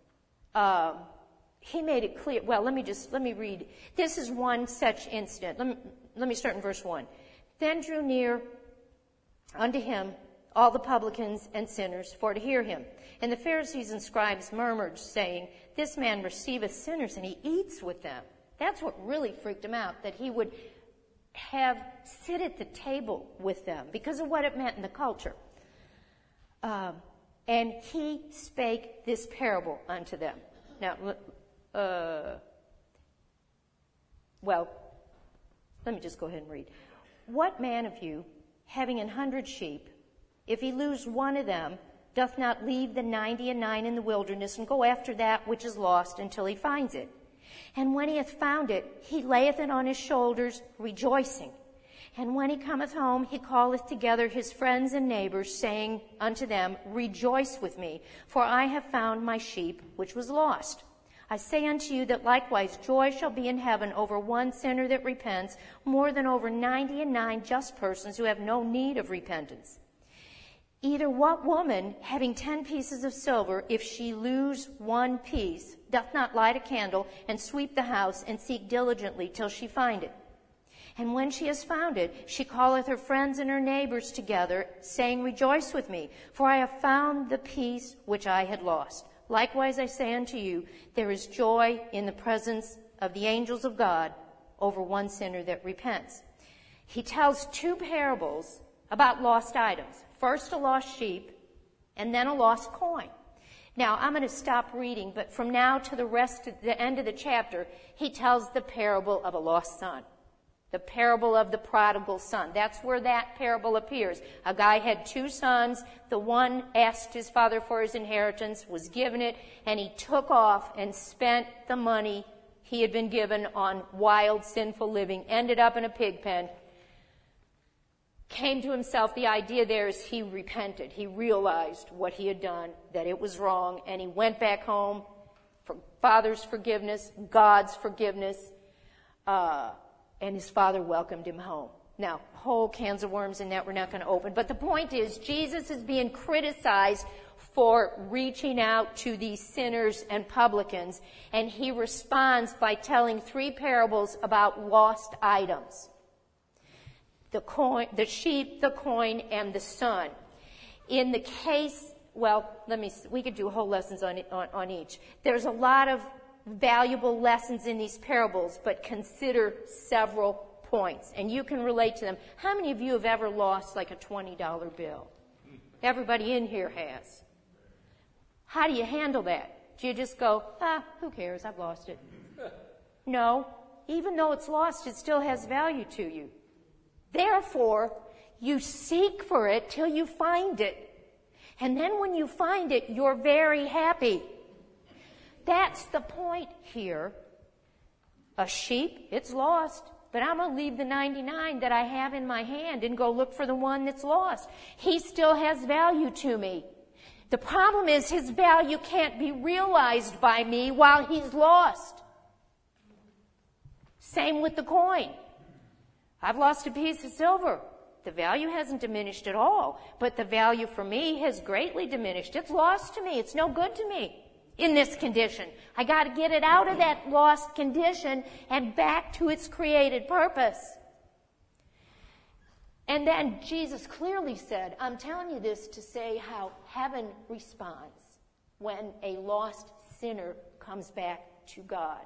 He made it clear. Well, let me read. This is one such incident. Let me start in verse 1. Then drew near unto him all the publicans and sinners for to hear him. And the Pharisees and scribes murmured, saying, this man receiveth sinners, and he eats with them. That's what really freaked him out, that he would sit at the table with them because of what it meant in the culture. And he spake this parable unto them. Now, let me just go ahead and read. What man of you, having 100 sheep, if he lose one of them, doth not leave the 99 in the wilderness and go after that which is lost until he finds it? And when he hath found it, he layeth it on his shoulders, rejoicing. And when he cometh home, he calleth together his friends and neighbors, saying unto them, rejoice with me, for I have found my sheep which was lost. I say unto you that likewise joy shall be in heaven over one sinner that repents, more than over 99 just persons who have no need of repentance. Either what woman, having 10 pieces of silver, if she lose one piece, doth not light a candle and sweep the house and seek diligently till she find it? And when she has found it, she calleth her friends and her neighbors together, saying, rejoice with me, for I have found the piece which I had lost. Likewise, I say unto you, there is joy in the presence of the angels of God over one sinner that repents. He tells two parables about lost items. First, a lost sheep, and then a lost coin. Now, I'm going to stop reading, but from now to the end of the chapter, he tells the parable of a lost son. The parable of the prodigal son. That's where that parable appears. A guy had 2 sons. The one asked his father for his inheritance, was given it, and he took off and spent the money he had been given on wild, sinful living, ended up in a pig pen, came to himself. The idea there is he repented. He realized what he had done, that it was wrong, and he went back home for father's forgiveness, God's forgiveness, and his father welcomed him home. Now, whole cans of worms in that we're not going to open. But the point is, Jesus is being criticized for reaching out to these sinners and publicans, and he responds by telling 3 parables about lost items. The sheep, the coin, and the son. In the case, we could do whole lessons on each. There's a lot of valuable lessons in these parables, but consider several points, and you can relate to them. How many of you have ever lost like a $20 bill? Everybody in here has. How do you handle that? Do you just go, who cares? I've lost it. No. Even though it's lost, it still has value to you. Therefore, you seek for it till you find it. And then when you find it, you're very happy. That's the point here. A sheep, it's lost, but I'm going to leave the 99 that I have in my hand and go look for the one that's lost. He still has value to me. The problem is his value can't be realized by me while he's lost. Same with the coin. I've lost a piece of silver. The value hasn't diminished at all, but the value for me has greatly diminished. It's lost to me. It's no good to me in this condition. I got to get it out of that lost condition and back to its created purpose. And then Jesus clearly said, I'm telling you this to say how heaven responds when a lost sinner comes back to God.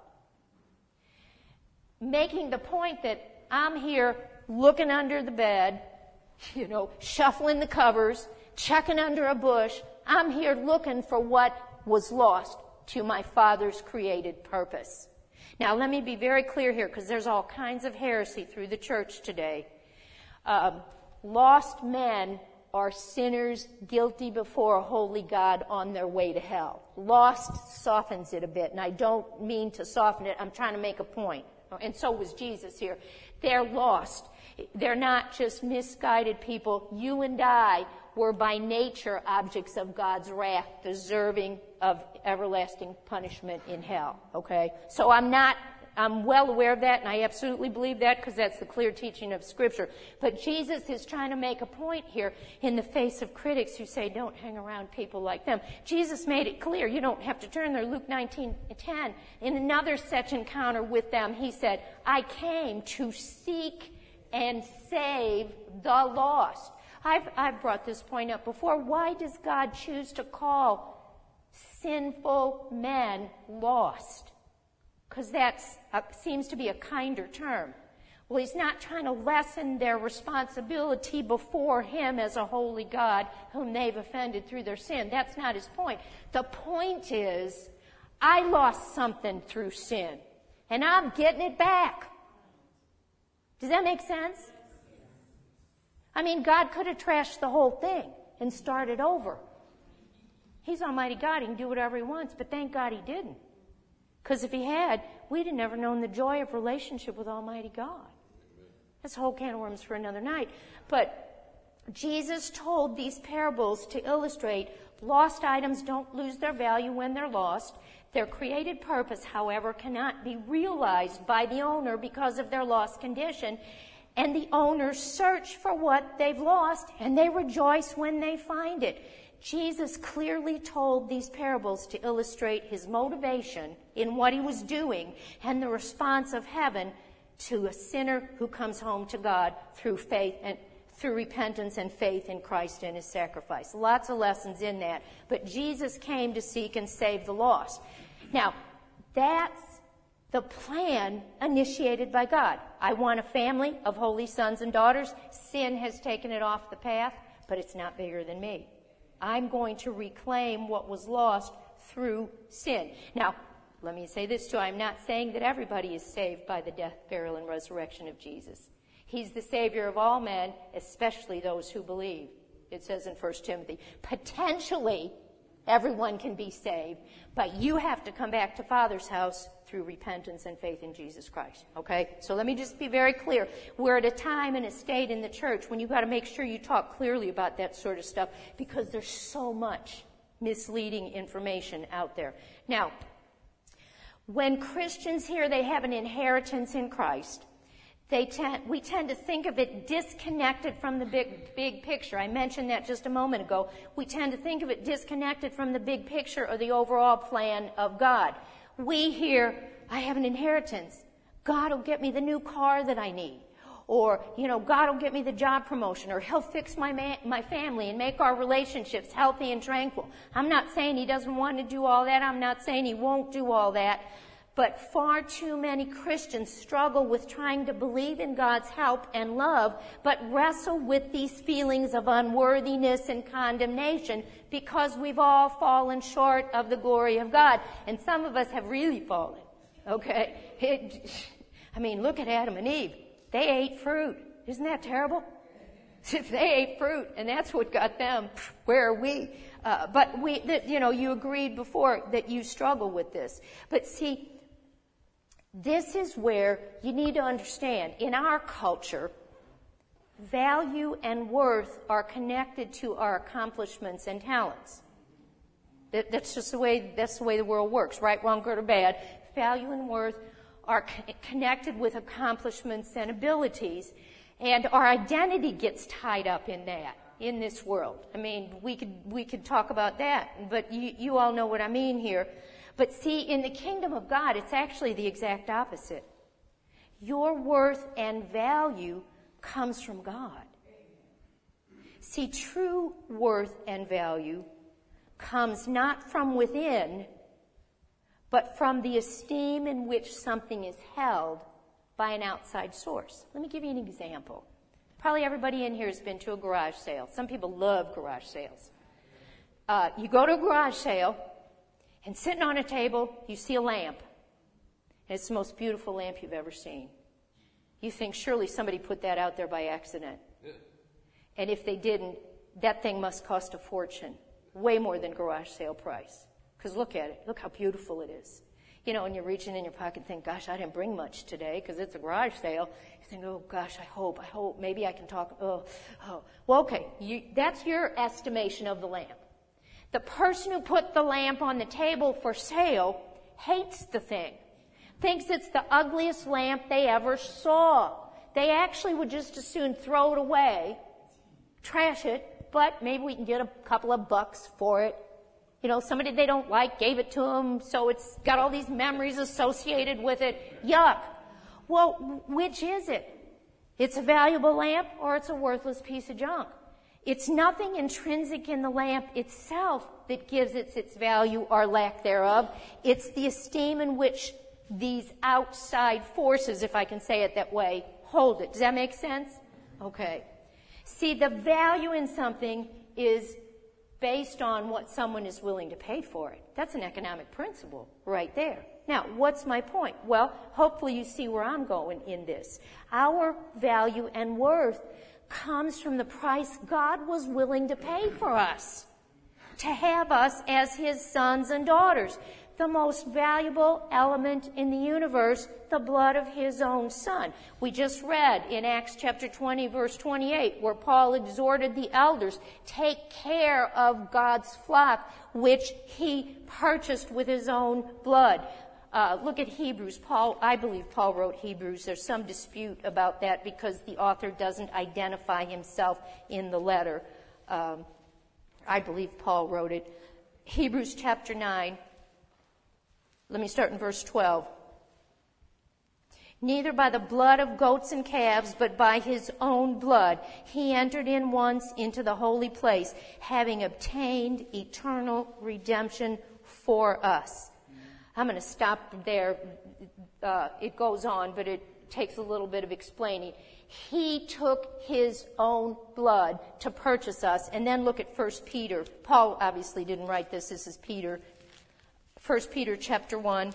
Making the point that I'm here looking under the bed, shuffling the covers, checking under a bush. I'm here looking for what was lost to my Father's created purpose. Now, let me be very clear here, because there's all kinds of heresy through the church today. Lost men are sinners guilty before a holy God on their way to hell. Lost softens it a bit, and I don't mean to soften it. I'm trying to make a point. And so was Jesus here. They're lost. They're not just misguided people. You and I were by nature objects of God's wrath, deserving of everlasting punishment in hell. Okay? So I'm well aware of that, and I absolutely believe that because that's the clear teaching of Scripture. But Jesus is trying to make a point here in the face of critics who say, don't hang around people like them. Jesus made it clear. You don't have to turn there. Luke 19:10. In another such encounter with them, he said, I came to seek and save the lost. I've brought this point up before. Why does God choose to call sinful men lost? Because that seems to be a kinder term. Well, he's not trying to lessen their responsibility before him as a holy God whom they've offended through their sin. That's not his point. The point is, I lost something through sin, and I'm getting it back. Does that make sense? I mean, God could have trashed the whole thing and started over. He's Almighty God. He can do whatever he wants, but thank God he didn't. Because if he had, we'd have never known the joy of relationship with Almighty God. That's a whole can of worms for another night. But Jesus told these parables to illustrate lost items don't lose their value when they're lost. Their created purpose, however, cannot be realized by the owner because of their lost condition. And the owners search for what they've lost, and they rejoice when they find it. Jesus clearly told these parables to illustrate his motivation in what he was doing and the response of heaven to a sinner who comes home to God through faith and through repentance and faith in Christ and his sacrifice. Lots of lessons in that. But Jesus came to seek and save the lost. Now, that's the plan initiated by God. I want a family of holy sons and daughters. Sin has taken it off the path, but it's not bigger than me. I'm going to reclaim what was lost through sin. Now, let me say this too. I'm not saying that everybody is saved by the death, burial, and resurrection of Jesus. He's the Savior of all men, especially those who believe. It says in 1 Timothy, potentially everyone can be saved, but you have to come back to Father's house through repentance and faith in Jesus Christ. Okay? So let me just be very clear. We're at a time and a state in the church when you've got to make sure you talk clearly about that sort of stuff because there's so much misleading information out there. Now, when Christians hear they have an inheritance in Christ, we tend to think of it disconnected from the big picture. I mentioned that just a moment ago. We tend to think of it disconnected from the big picture or the overall plan of God. We hear, I have an inheritance. God will get me the new car that I need. Or, God will get me the job promotion. Or he'll fix my family and make our relationships healthy and tranquil. I'm not saying he doesn't want to do all that. I'm not saying he won't do all that. But far too many Christians struggle with trying to believe in God's help and love, but wrestle with these feelings of unworthiness and condemnation because we've all fallen short of the glory of God. And some of us have really fallen, okay? Look at Adam and Eve. They ate fruit. Isn't that terrible? They ate fruit, and that's what got them. Where are we? You agreed before that you struggle with this. But see, this is where you need to understand, in our culture, value and worth are connected to our accomplishments and talents. That's the way the world works, right, wrong, good, or bad. Value and worth are connected with accomplishments and abilities, and our identity gets tied up in that, in this world. We could talk about that, but you all know what I mean here. But see, in the kingdom of God, it's actually the exact opposite. Your worth and value comes from God. See, true worth and value comes not from within, but from the esteem in which something is held by an outside source. Let me give you an example. Probably everybody in here has been to a garage sale. Some people love garage sales. You go to a garage sale, and sitting on a table, you see a lamp. And it's the most beautiful lamp you've ever seen. You think surely somebody put that out there by accident. And if they didn't, that thing must cost a fortune. Way more than garage sale price. Because look at it. Look how beautiful it is. And you're reaching in your pocket and think, gosh, I didn't bring much today because it's a garage sale. You think, oh, gosh, I hope. Maybe I can talk. Oh. Well, okay. That's your estimation of the lamp. The person who put the lamp on the table for sale hates the thing. Thinks it's the ugliest lamp they ever saw. They actually would just as soon throw it away, trash it, but maybe we can get a couple of bucks for it. Somebody they don't like gave it to them, so it's got all these memories associated with it. Yuck. Well, which is it? It's a valuable lamp or it's a worthless piece of junk? It's nothing intrinsic in the lamp itself that gives it its value or lack thereof. It's the esteem in which these outside forces, if I can say it that way, hold it. Does that make sense? Okay. See, the value in something is based on what someone is willing to pay for it. That's an economic principle right there. Now, what's my point? Well, hopefully you see where I'm going in this. Our value and worth comes from the price God was willing to pay for us, to have us as His sons and daughters. The most valuable element in the universe, the blood of His own Son. We just read in Acts chapter 20, verse 28, where Paul exhorted the elders, take care of God's flock, which He purchased with His own blood. Look at Hebrews. I believe Paul wrote Hebrews. There's some dispute about that because the author doesn't identify himself in the letter. I believe Paul wrote it. Hebrews chapter 9. Let me start in verse 12. Neither by the blood of goats and calves, but by His own blood, He entered in once into the holy place, having obtained eternal redemption for us. I'm going to stop there. It goes on, but it takes a little bit of explaining. He took His own blood to purchase us. And then look at 1 Peter. Paul obviously didn't write this. This is Peter. 1 Peter chapter 1.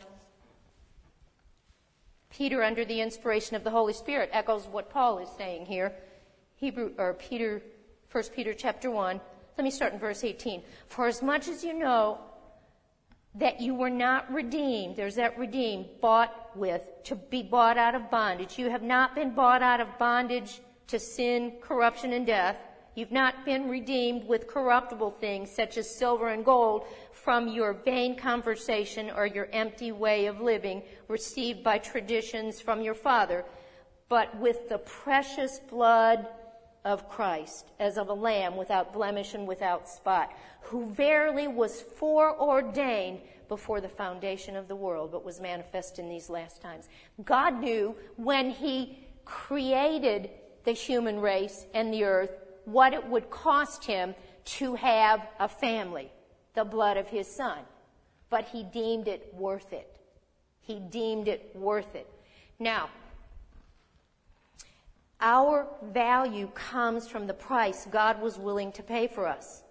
Peter, under the inspiration of the Holy Spirit, echoes what Paul is saying here. 1 Peter chapter 1. Let me start in verse 18. For as much as you know that you were not redeemed, there's that redeemed, bought with, to be bought out of bondage. You have not been bought out of bondage to sin, corruption, and death. You've not been redeemed with corruptible things such as silver and gold from your vain conversation or your empty way of living received by traditions from your father, but with the precious blood of Christ, as of a lamb without blemish and without spot, who verily was foreordained before the foundation of the world, but was manifest in these last times. God knew when He created the human race and the earth what it would cost Him to have a family, the blood of His Son. But He deemed it worth it. He deemed it worth it. Now, our value comes from the price God was willing to pay for us.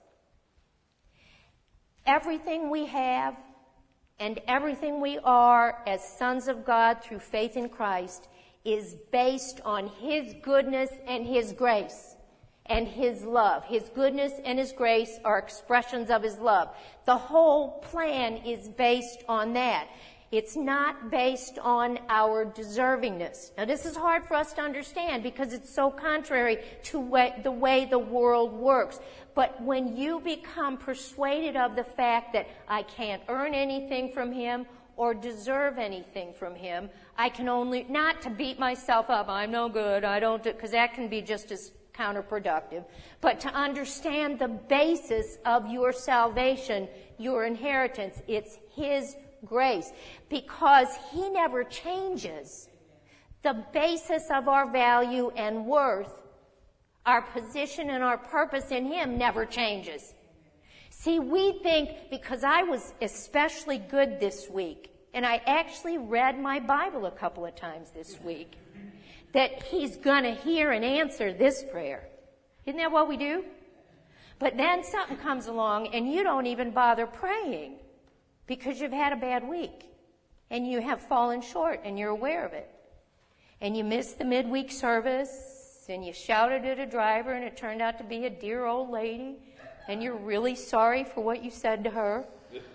Everything we have and everything we are as sons of God through faith in Christ is based on His goodness and His grace and His love. His goodness and His grace are expressions of His love. The whole plan is based on that. It's not based on our deservingness. Now, this is hard for us to understand because it's so contrary to the way the world works. But when you become persuaded of the fact that I can't earn anything from Him or deserve anything from Him, I can only, not to beat myself up, I'm no good, I don't do, because that can be just as counterproductive, but to understand the basis of your salvation, your inheritance, it's His grace, because He never changes. The basis of our value and worth, our position and our purpose in Him never changes. See, we think because I was especially good this week, and I actually read my Bible a couple of times this week, that He's going to hear and answer this prayer. Isn't that what we do? But then something comes along and you don't even bother praying because you've had a bad week and you have fallen short and you're aware of it. And you missed the midweek service and you shouted at a driver and it turned out to be a dear old lady and you're really sorry for what you said to her.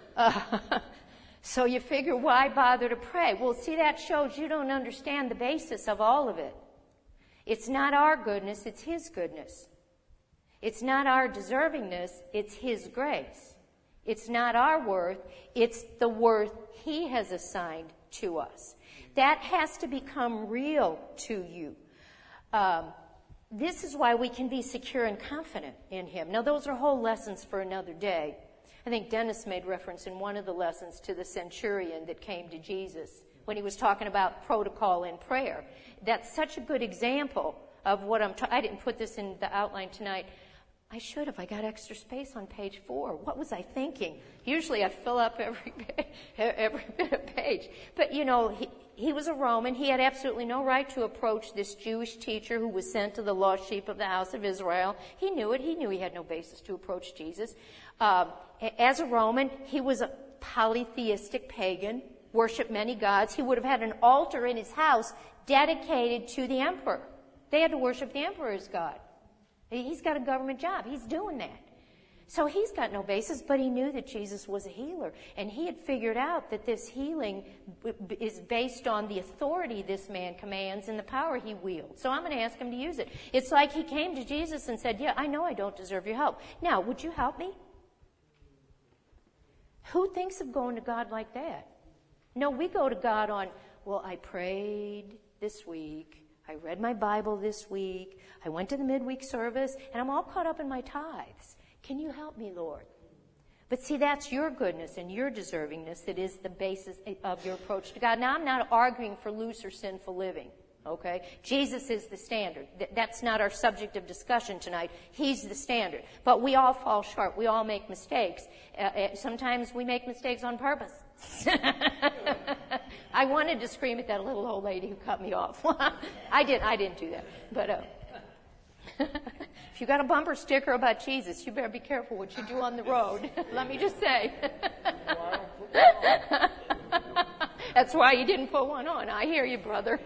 So you figure, why bother to pray? Well, see, that shows you don't understand the basis of all of it. It's not our goodness, it's His goodness. It's not our deservingness, it's His grace. It's not our worth, it's the worth He has assigned to us. That has to become real to you. This is why we can be secure and confident in Him. Now, those are whole lessons for another day. I think Dennis made reference in one of the lessons to the centurion that came to Jesus when he was talking about protocol in prayer. That's such a good example of what I didn't put this in the outline tonight. I should have. I got extra space on page 4. What was I thinking? Usually I fill up every bit of page. But, you know, he was a Roman. He had absolutely no right to approach this Jewish teacher who was sent to the lost sheep of the house of Israel. He knew it. He knew he had no basis to approach Jesus. As a Roman, he was a polytheistic pagan, worshiped many gods. He would have had an altar in his house dedicated to the emperor. They had to worship the emperor as God. He's got a government job. He's doing that. So he's got no basis, but he knew that Jesus was a healer. And he had figured out that this healing is based on the authority this man commands and the power he wields. So I'm going to ask him to use it. It's like he came to Jesus and said, yeah, I know I don't deserve your help. Now, would you help me? Who thinks of going to God like that? No, we go to God on, well, I prayed this week. I read my Bible this week. I went to the midweek service, and I'm all caught up in my tithes. Can you help me, Lord? But see, that's your goodness and your deservingness that is the basis of your approach to God. Now, I'm not arguing for loose or sinful living, okay? Jesus is the standard. That's not our subject of discussion tonight. He's the standard. But we all fall short. We all make mistakes. Sometimes we make mistakes on purpose. I wanted to scream at that little old lady who cut me off. I didn't do that. But if you got a bumper sticker about Jesus, you better be careful what you do on the road. Let me just say. That's why you didn't put one on. I hear you, brother.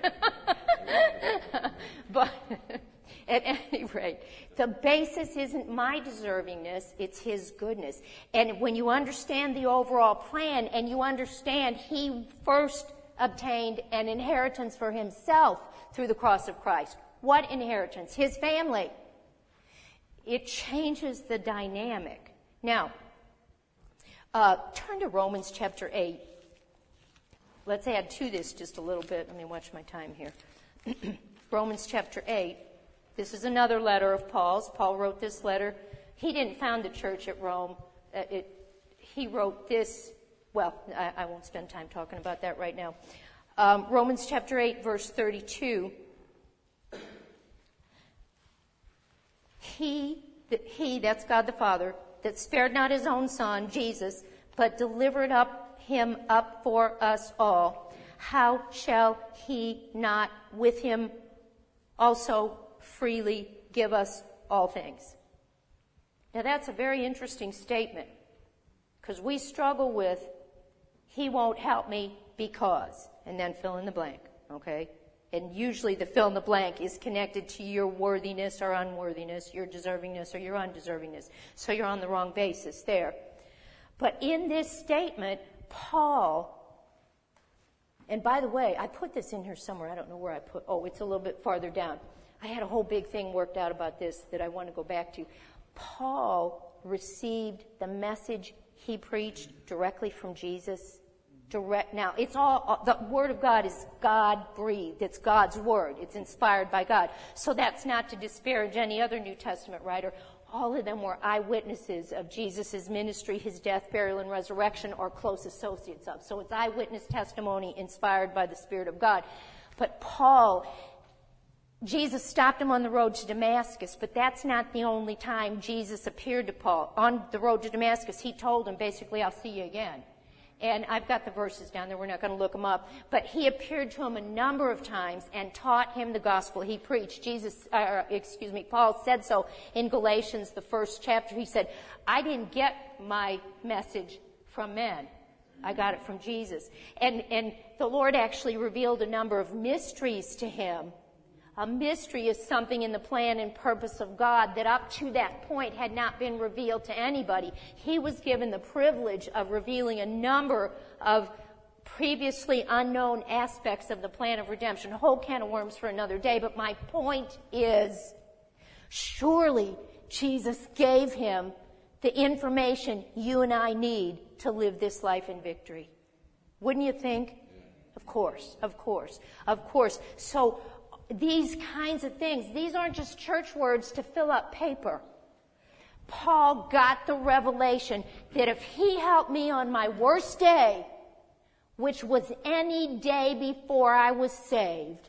But at any rate, the basis isn't my deservingness, it's His goodness. And when you understand the overall plan and you understand He first obtained an inheritance for Himself through the cross of Christ. What inheritance? His family. It changes the dynamic. Now, turn to Romans chapter 8. Let's add to this just a little bit. Let me watch my time here. Romans chapter 8. This is another letter of Paul's. Paul wrote this letter. He didn't found the church at Rome. He wrote this. Well, I won't spend time talking about that right now. Romans chapter 8, verse 32. He, that's God the Father, that spared not His own Son, Jesus, but delivered Him up for us all, how shall he not with him also freely give us all things? Now that's a very interesting statement, because we struggle with, he won't help me because, and then fill in the blank, okay? And usually the fill in the blank is connected to your worthiness or unworthiness, your deservingness or your undeservingness. So you're on the wrong basis there. But in this statement, Paul, and by the way, I put this in here somewhere. I don't know where I put, it's a little bit farther down. I had a whole big thing worked out about this that I want to go back to. Paul received the message he preached directly from Jesus. Now, it's all, the Word of God is God-breathed. It's God's Word. It's inspired by God. So that's not to disparage any other New Testament writer. All of them were eyewitnesses of Jesus' ministry, his death, burial, and resurrection, or close associates of. So it's eyewitness testimony inspired by the Spirit of God. But Paul, Jesus stopped him on the road to Damascus, but that's not the only time Jesus appeared to Paul. On the road to Damascus, he told him, basically, I'll see you again. And I've got the verses down there. We're not going to look them up. But he appeared to him a number of times and taught him the gospel he preached. Paul said so in Galatians, the first chapter. He said, I didn't get my message from men. I got it from Jesus. And the Lord actually revealed a number of mysteries to him. A mystery is something in the plan and purpose of God that up to that point had not been revealed to anybody. He was given the privilege of revealing a number of previously unknown aspects of the plan of redemption. A whole can of worms for another day, but my point is, surely Jesus gave him the information you and I need to live this life in victory. Wouldn't you think? Of course, of course, of course. So, these kinds of things, these aren't just church words to fill up paper. Paul got the revelation that if he helped me on my worst day, which was any day before I was saved,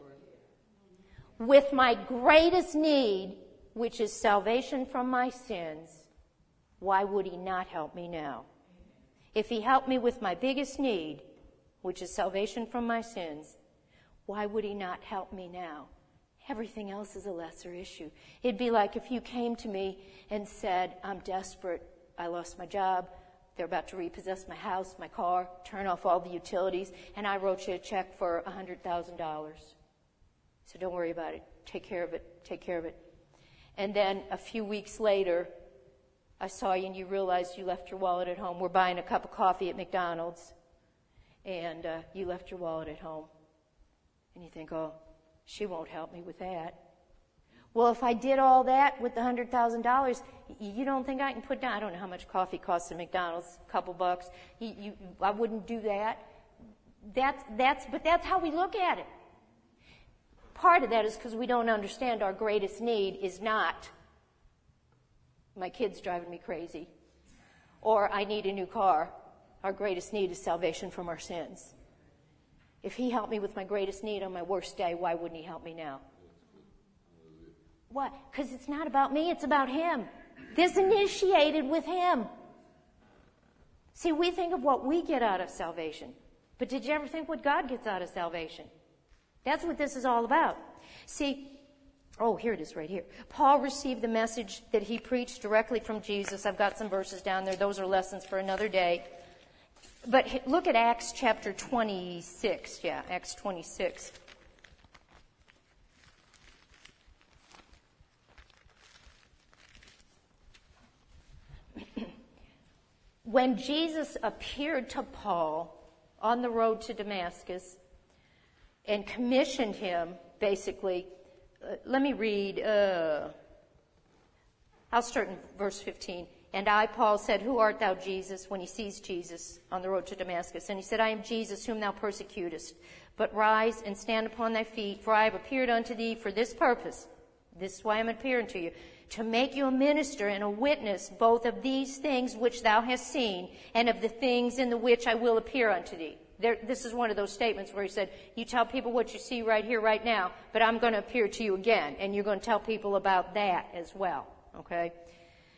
with my greatest need, which is salvation from my sins, why would he not help me now? If he helped me with my biggest need, which is salvation from my sins, why would he not help me now? Everything else is a lesser issue. It'd be like if you came to me and said, I'm desperate, I lost my job, they're about to repossess my house, my car, turn off all the utilities, and I wrote you a check for $100,000. So don't worry about it. Take care of it. Take care of it. And then a few weeks later, I saw you and you realized you left your wallet at home. We're buying a cup of coffee at McDonald's, and you left your wallet at home. And you think, oh, she won't help me with that. Well, if I did all that with the $100,000, you don't think I can put down, I don't know how much coffee costs at McDonald's, a couple bucks. I wouldn't do that. But that's how we look at it. Part of that is because we don't understand our greatest need is not, my kid's driving me crazy, or I need a new car. Our greatest need is salvation from our sins. If he helped me with my greatest need on my worst day, why wouldn't he help me now? What? Because it's not about me, it's about him. This initiated with him. See, we think of what we get out of salvation. But did you ever think what God gets out of salvation? That's what this is all about. See, here it is right here. Paul received the message that he preached directly from Jesus. I've got some verses down there. Those are lessons for another day. But look at Acts chapter 26. Yeah, Acts 26. When Jesus appeared to Paul on the road to Damascus and commissioned him, basically, let me read, I'll start in verse 15. And I, Paul, said, Who art thou, Jesus? When he sees Jesus on the road to Damascus. And he said, I am Jesus, whom thou persecutest. But rise and stand upon thy feet, for I have appeared unto thee for this purpose. This is why I'm appearing to you. To make you a minister and a witness both of these things which thou hast seen, and of the things in the which I will appear unto thee. This is one of those statements where he said, you tell people what you see right here, right now, but I'm going to appear to you again. And you're going to tell people about that as well. Okay?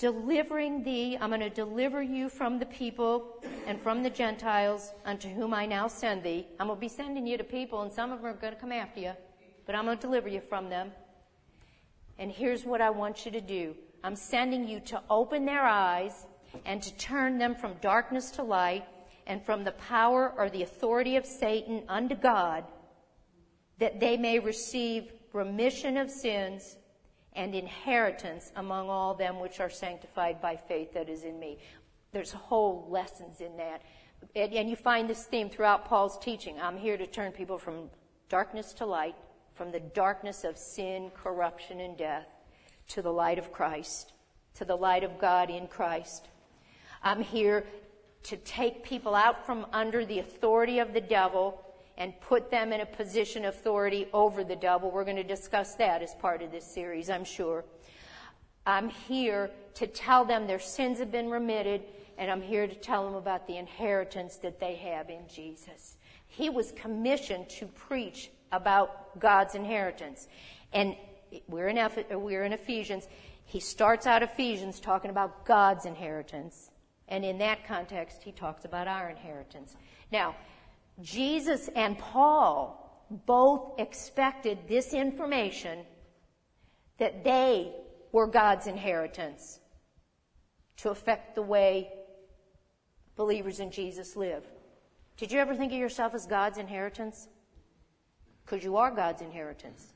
delivering thee, I'm going to deliver you from the people and from the Gentiles unto whom I now send thee. I'm going to be sending you to people, and some of them are going to come after you, but I'm going to deliver you from them. And here's what I want you to do. I'm sending you to open their eyes and to turn them from darkness to light and from the power or the authority of Satan unto God, that they may receive remission of sins and inheritance among all them which are sanctified by faith that is in me. There's whole lessons in that. And you find this theme throughout Paul's teaching. I'm here to turn people from darkness to light, from the darkness of sin, corruption, and death, to the light of Christ, to the light of God in Christ. I'm here to take people out from under the authority of the devil and put them in a position of authority over the devil. We're going to discuss that as part of this series, I'm sure. I'm here to tell them their sins have been remitted, and I'm here to tell them about the inheritance that they have in Jesus. He was commissioned to preach about God's inheritance. And we're in Ephesians. He starts out Ephesians talking about God's inheritance. And in that context, he talks about our inheritance. Now, Jesus and Paul both expected this information, that they were God's inheritance, to affect the way believers in Jesus live. Did you ever think of yourself as God's inheritance? Because you are God's inheritance.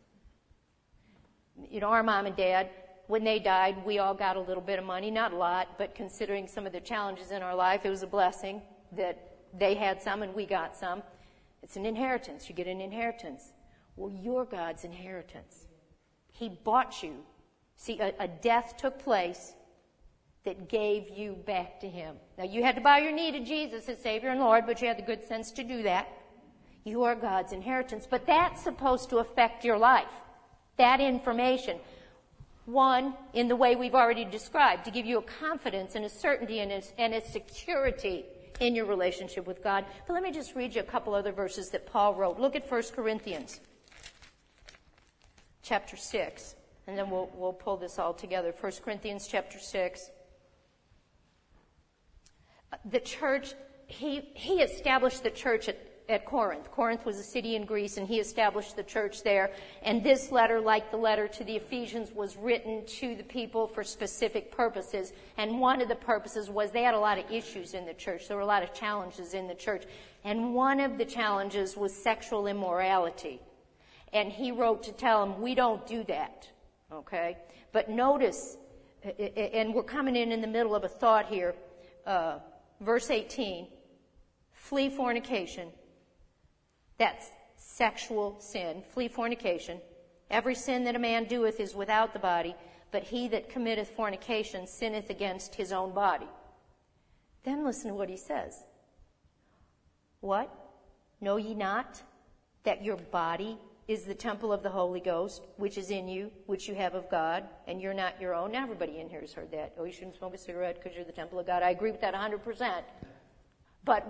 You know, our mom and dad, when they died, we all got a little bit of money, not a lot, but considering some of the challenges in our life, it was a blessing that they had some and we got some. It's an inheritance. You get an inheritance. Well, you're God's inheritance. He bought you. See, a death took place that gave you back to him. Now, you had to bow your knee to Jesus as Savior and Lord, but you had the good sense to do that. You are God's inheritance. But that's supposed to affect your life. That information. One, in the way we've already described, to give you a confidence and a certainty and a security in your relationship with God. But let me just read you a couple other verses that Paul wrote. Look at 1 Corinthians chapter 6, and then we'll pull this all together. 1 Corinthians chapter 6. The church, he established the church at Corinth. Corinth was a city in Greece, and he established the church there. And this letter, like the letter to the Ephesians, was written to the people for specific purposes. And one of the purposes was they had a lot of issues in the church. There were a lot of challenges in the church. And one of the challenges was sexual immorality. And he wrote to tell them, we don't do that. Okay? But notice, and we're coming in the middle of a thought here, verse 18, flee fornication. That's sexual sin. Flee fornication. Every sin that a man doeth is without the body, but he that committeth fornication sinneth against his own body. Then listen to what he says. What? Know ye not that your body is the temple of the Holy Ghost, which is in you, which you have of God, and you're not your own? Now, everybody in here has heard that. Oh, you shouldn't smoke a cigarette because you're the temple of God. I agree with that 100%. But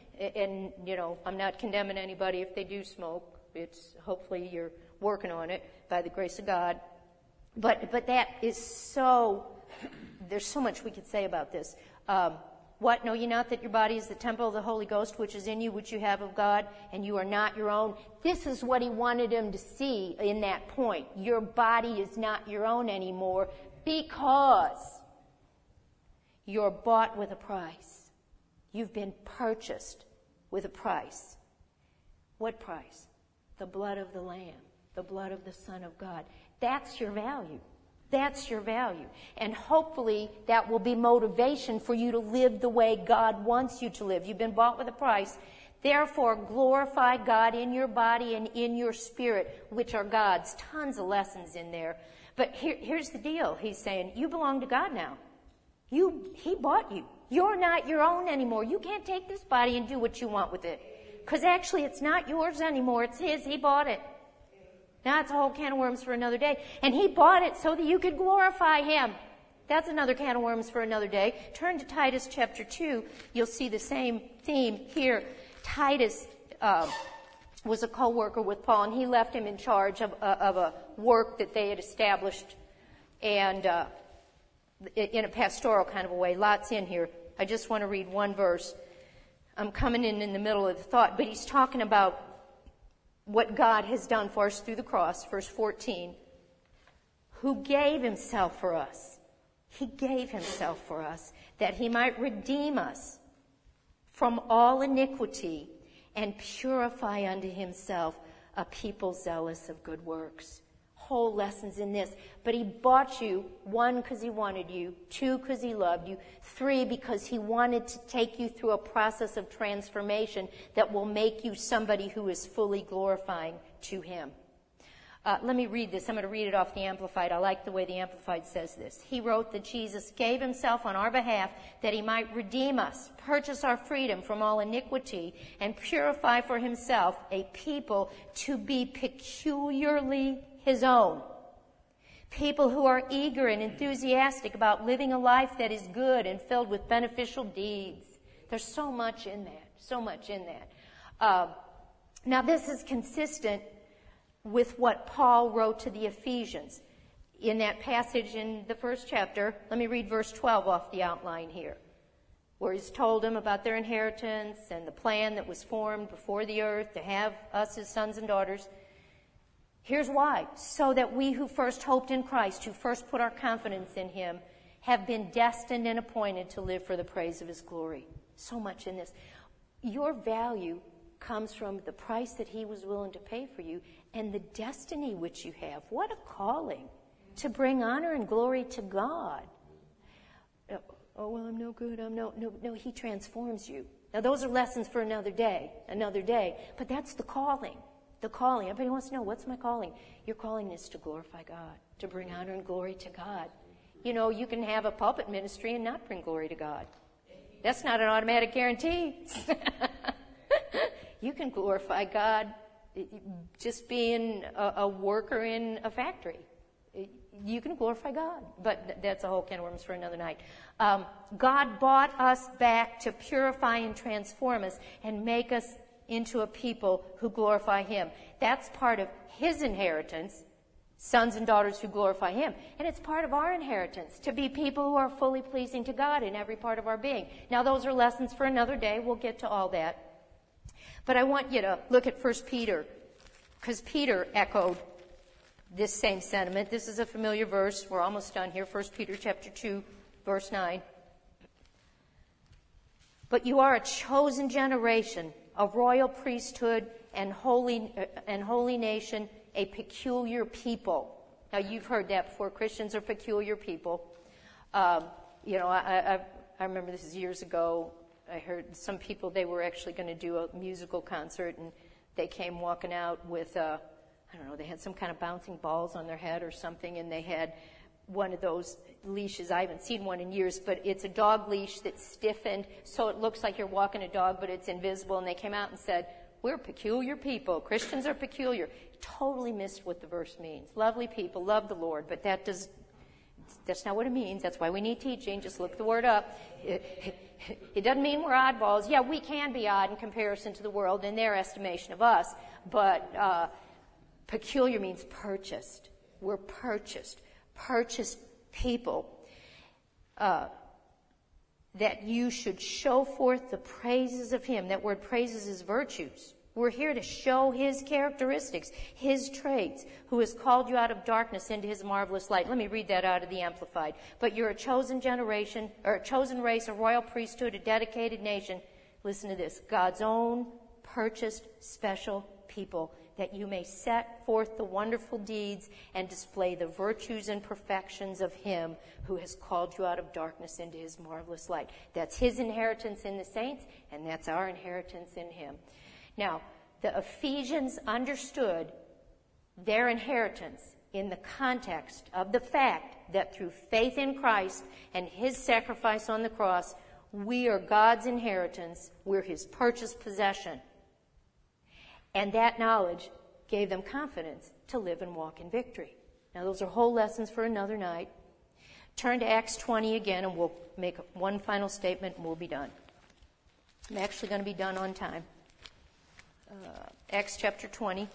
I'm not condemning anybody if they do smoke. It's hopefully you're working on it by the grace of God. But that is so, there's so much we could say about this. What? Know ye not that your body is the temple of the Holy Ghost, which is in you, which you have of God, and you are not your own? This is what he wanted him to see in that point. Your body is not your own anymore because you're bought with a price. You've been purchased with a price. What price? The blood of the Lamb, the blood of the Son of God. That's your value. That's your value. And hopefully that will be motivation for you to live the way God wants you to live. You've been bought with a price. Therefore, glorify God in your body and in your spirit, which are God's. Tons of lessons in there. But here's the deal. He's saying, you belong to God now. He bought you. You're not your own anymore. You can't take this body and do what you want with it. Because actually it's not yours anymore. It's his. He bought it. Now it's a whole can of worms for another day. And he bought it so that you could glorify him. That's another can of worms for another day. Turn to Titus chapter 2. You'll see the same theme here. Titus was a co-worker with Paul, and he left him in charge of a work that they had established. And in a pastoral kind of a way. Lots in here. I just want to read one verse. I'm coming in the middle of the thought, but he's talking about what God has done for us through the cross, verse 14, who gave himself for us. He gave himself for us that he might redeem us from all iniquity and purify unto himself a people zealous of good works. Whole lessons in this. But he bought you, 1, because he wanted you, 2, because he loved you, 3, because he wanted to take you through a process of transformation that will make you somebody who is fully glorifying to him. Let me read this. I'm going to read it off the Amplified. I like the way the Amplified says this. He wrote that Jesus gave himself on our behalf that he might redeem us, purchase our freedom from all iniquity, and purify for himself a people to be peculiarly his own. People who are eager and enthusiastic about living a life that is good and filled with beneficial deeds. There's so much in that. So much in that. Now this is consistent with what Paul wrote to the Ephesians. In that passage in the first chapter, let me read verse 12 off the outline here, where he's told them about their inheritance and the plan that was formed before the earth to have us as sons and daughters. Here's why. So that we who first hoped in Christ, who first put our confidence in him, have been destined and appointed to live for the praise of his glory. So much in this. Your value comes from the price that he was willing to pay for you and the destiny which you have. What a calling to bring honor and glory to God. Oh, well, I'm no good. No, he transforms you. Now, those are lessons for another day, but that's the calling. The calling. Everybody wants to know, what's my calling? Your calling is to glorify God, to bring honor and glory to God. You know, you can have a pulpit ministry and not bring glory to God. That's not an automatic guarantee. You can glorify God just being a worker in a factory. You can glorify God, but that's a whole can of worms for another night. God bought us back to purify and transform us and make us into a people who glorify him. That's part of his inheritance, sons and daughters who glorify him. And it's part of our inheritance to be people who are fully pleasing to God in every part of our being. Now, those are lessons for another day. We'll get to all that. But I want you to look at 1 Peter, because Peter echoed this same sentiment. This is a familiar verse. We're almost done here. 1 Peter chapter 2, verse 9. But you are a chosen generation, a royal priesthood, and holy nation, a peculiar people. Now, you've heard that before. Christians are peculiar people. I remember this is years ago. I heard some people, they were actually going to do a musical concert, and they came walking out with, they had some kind of bouncing balls on their head or something, and they had one of those leashes. I haven't seen one in years, but it's a dog leash that's stiffened, so it looks like you're walking a dog, but it's invisible. And they came out and said, we're peculiar people. Christians are peculiar. Totally missed what the verse means. Lovely people, love the Lord, but that's not what it means. That's why we need teaching. Just look the word up. It doesn't mean we're oddballs. Yeah, we can be odd in comparison to the world in their estimation of us, but peculiar means purchased. We're purchased people, that you should show forth the praises of him. That word praises is virtues. We're here to show his characteristics, his traits, who has called you out of darkness into his marvelous light. Let me read that out of the Amplified. But you're a chosen generation, or a chosen race, a royal priesthood, a dedicated nation. Listen to this. God's own purchased special people, that you may set forth the wonderful deeds and display the virtues and perfections of him who has called you out of darkness into his marvelous light. That's his inheritance in the saints, and that's our inheritance in him. Now, the Ephesians understood their inheritance in the context of the fact that through faith in Christ and his sacrifice on the cross, we are God's inheritance. We're his purchased possession. And that knowledge gave them confidence to live and walk in victory. Now, those are whole lessons for another night. Turn to Acts 20 again, and we'll make one final statement, and we'll be done. I'm actually going to be done on time. Acts chapter 20,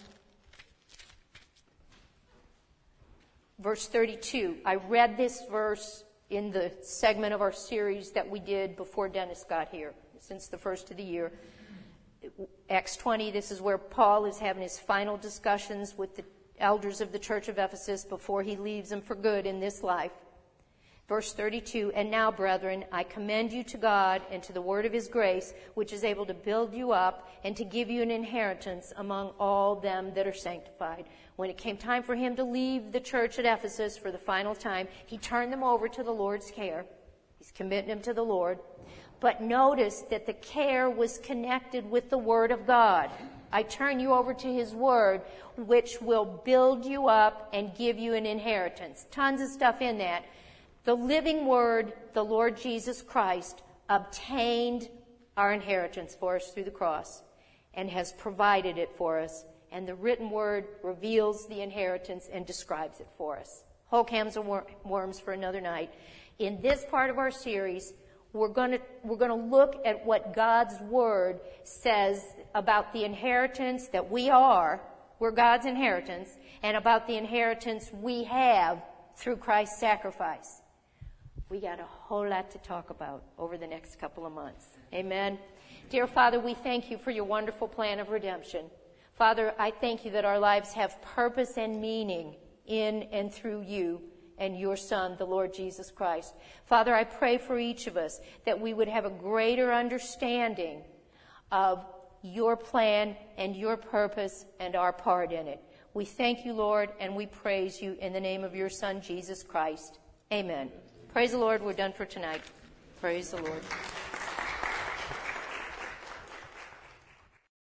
verse 32. I read this verse in the segment of our series that we did before Dennis got here, since the first of the year. Acts 20, this is where Paul is having his final discussions with the elders of the church of Ephesus before he leaves them for good in this life. Verse 32, and now, brethren, I commend you to God and to the word of his grace, which is able to build you up and to give you an inheritance among all them that are sanctified. When it came time for him to leave the church at Ephesus for the final time, he turned them over to the Lord's care. He's committing them to the Lord. But notice that the care was connected with the word of God. I turn you over to his word, which will build you up and give you an inheritance. Tons of stuff in that. The living word, the Lord Jesus Christ, obtained our inheritance for us through the cross and has provided it for us. And the written word reveals the inheritance and describes it for us. Whole cans of worms for another night. In this part of our series, we're going to look at what God's word says about the inheritance that we are. We're God's inheritance, and about the inheritance we have through Christ's sacrifice. We got a whole lot to talk about over the next couple of months. Amen. Dear Father, we thank you for your wonderful plan of redemption. Father, I thank you that our lives have purpose and meaning in and through you and your Son, the Lord Jesus Christ. Father, I pray for each of us that we would have a greater understanding of your plan and your purpose and our part in it. We thank you, Lord, and we praise you in the name of your Son, Jesus Christ. Amen. Praise the Lord. We're done for tonight. Praise the Lord.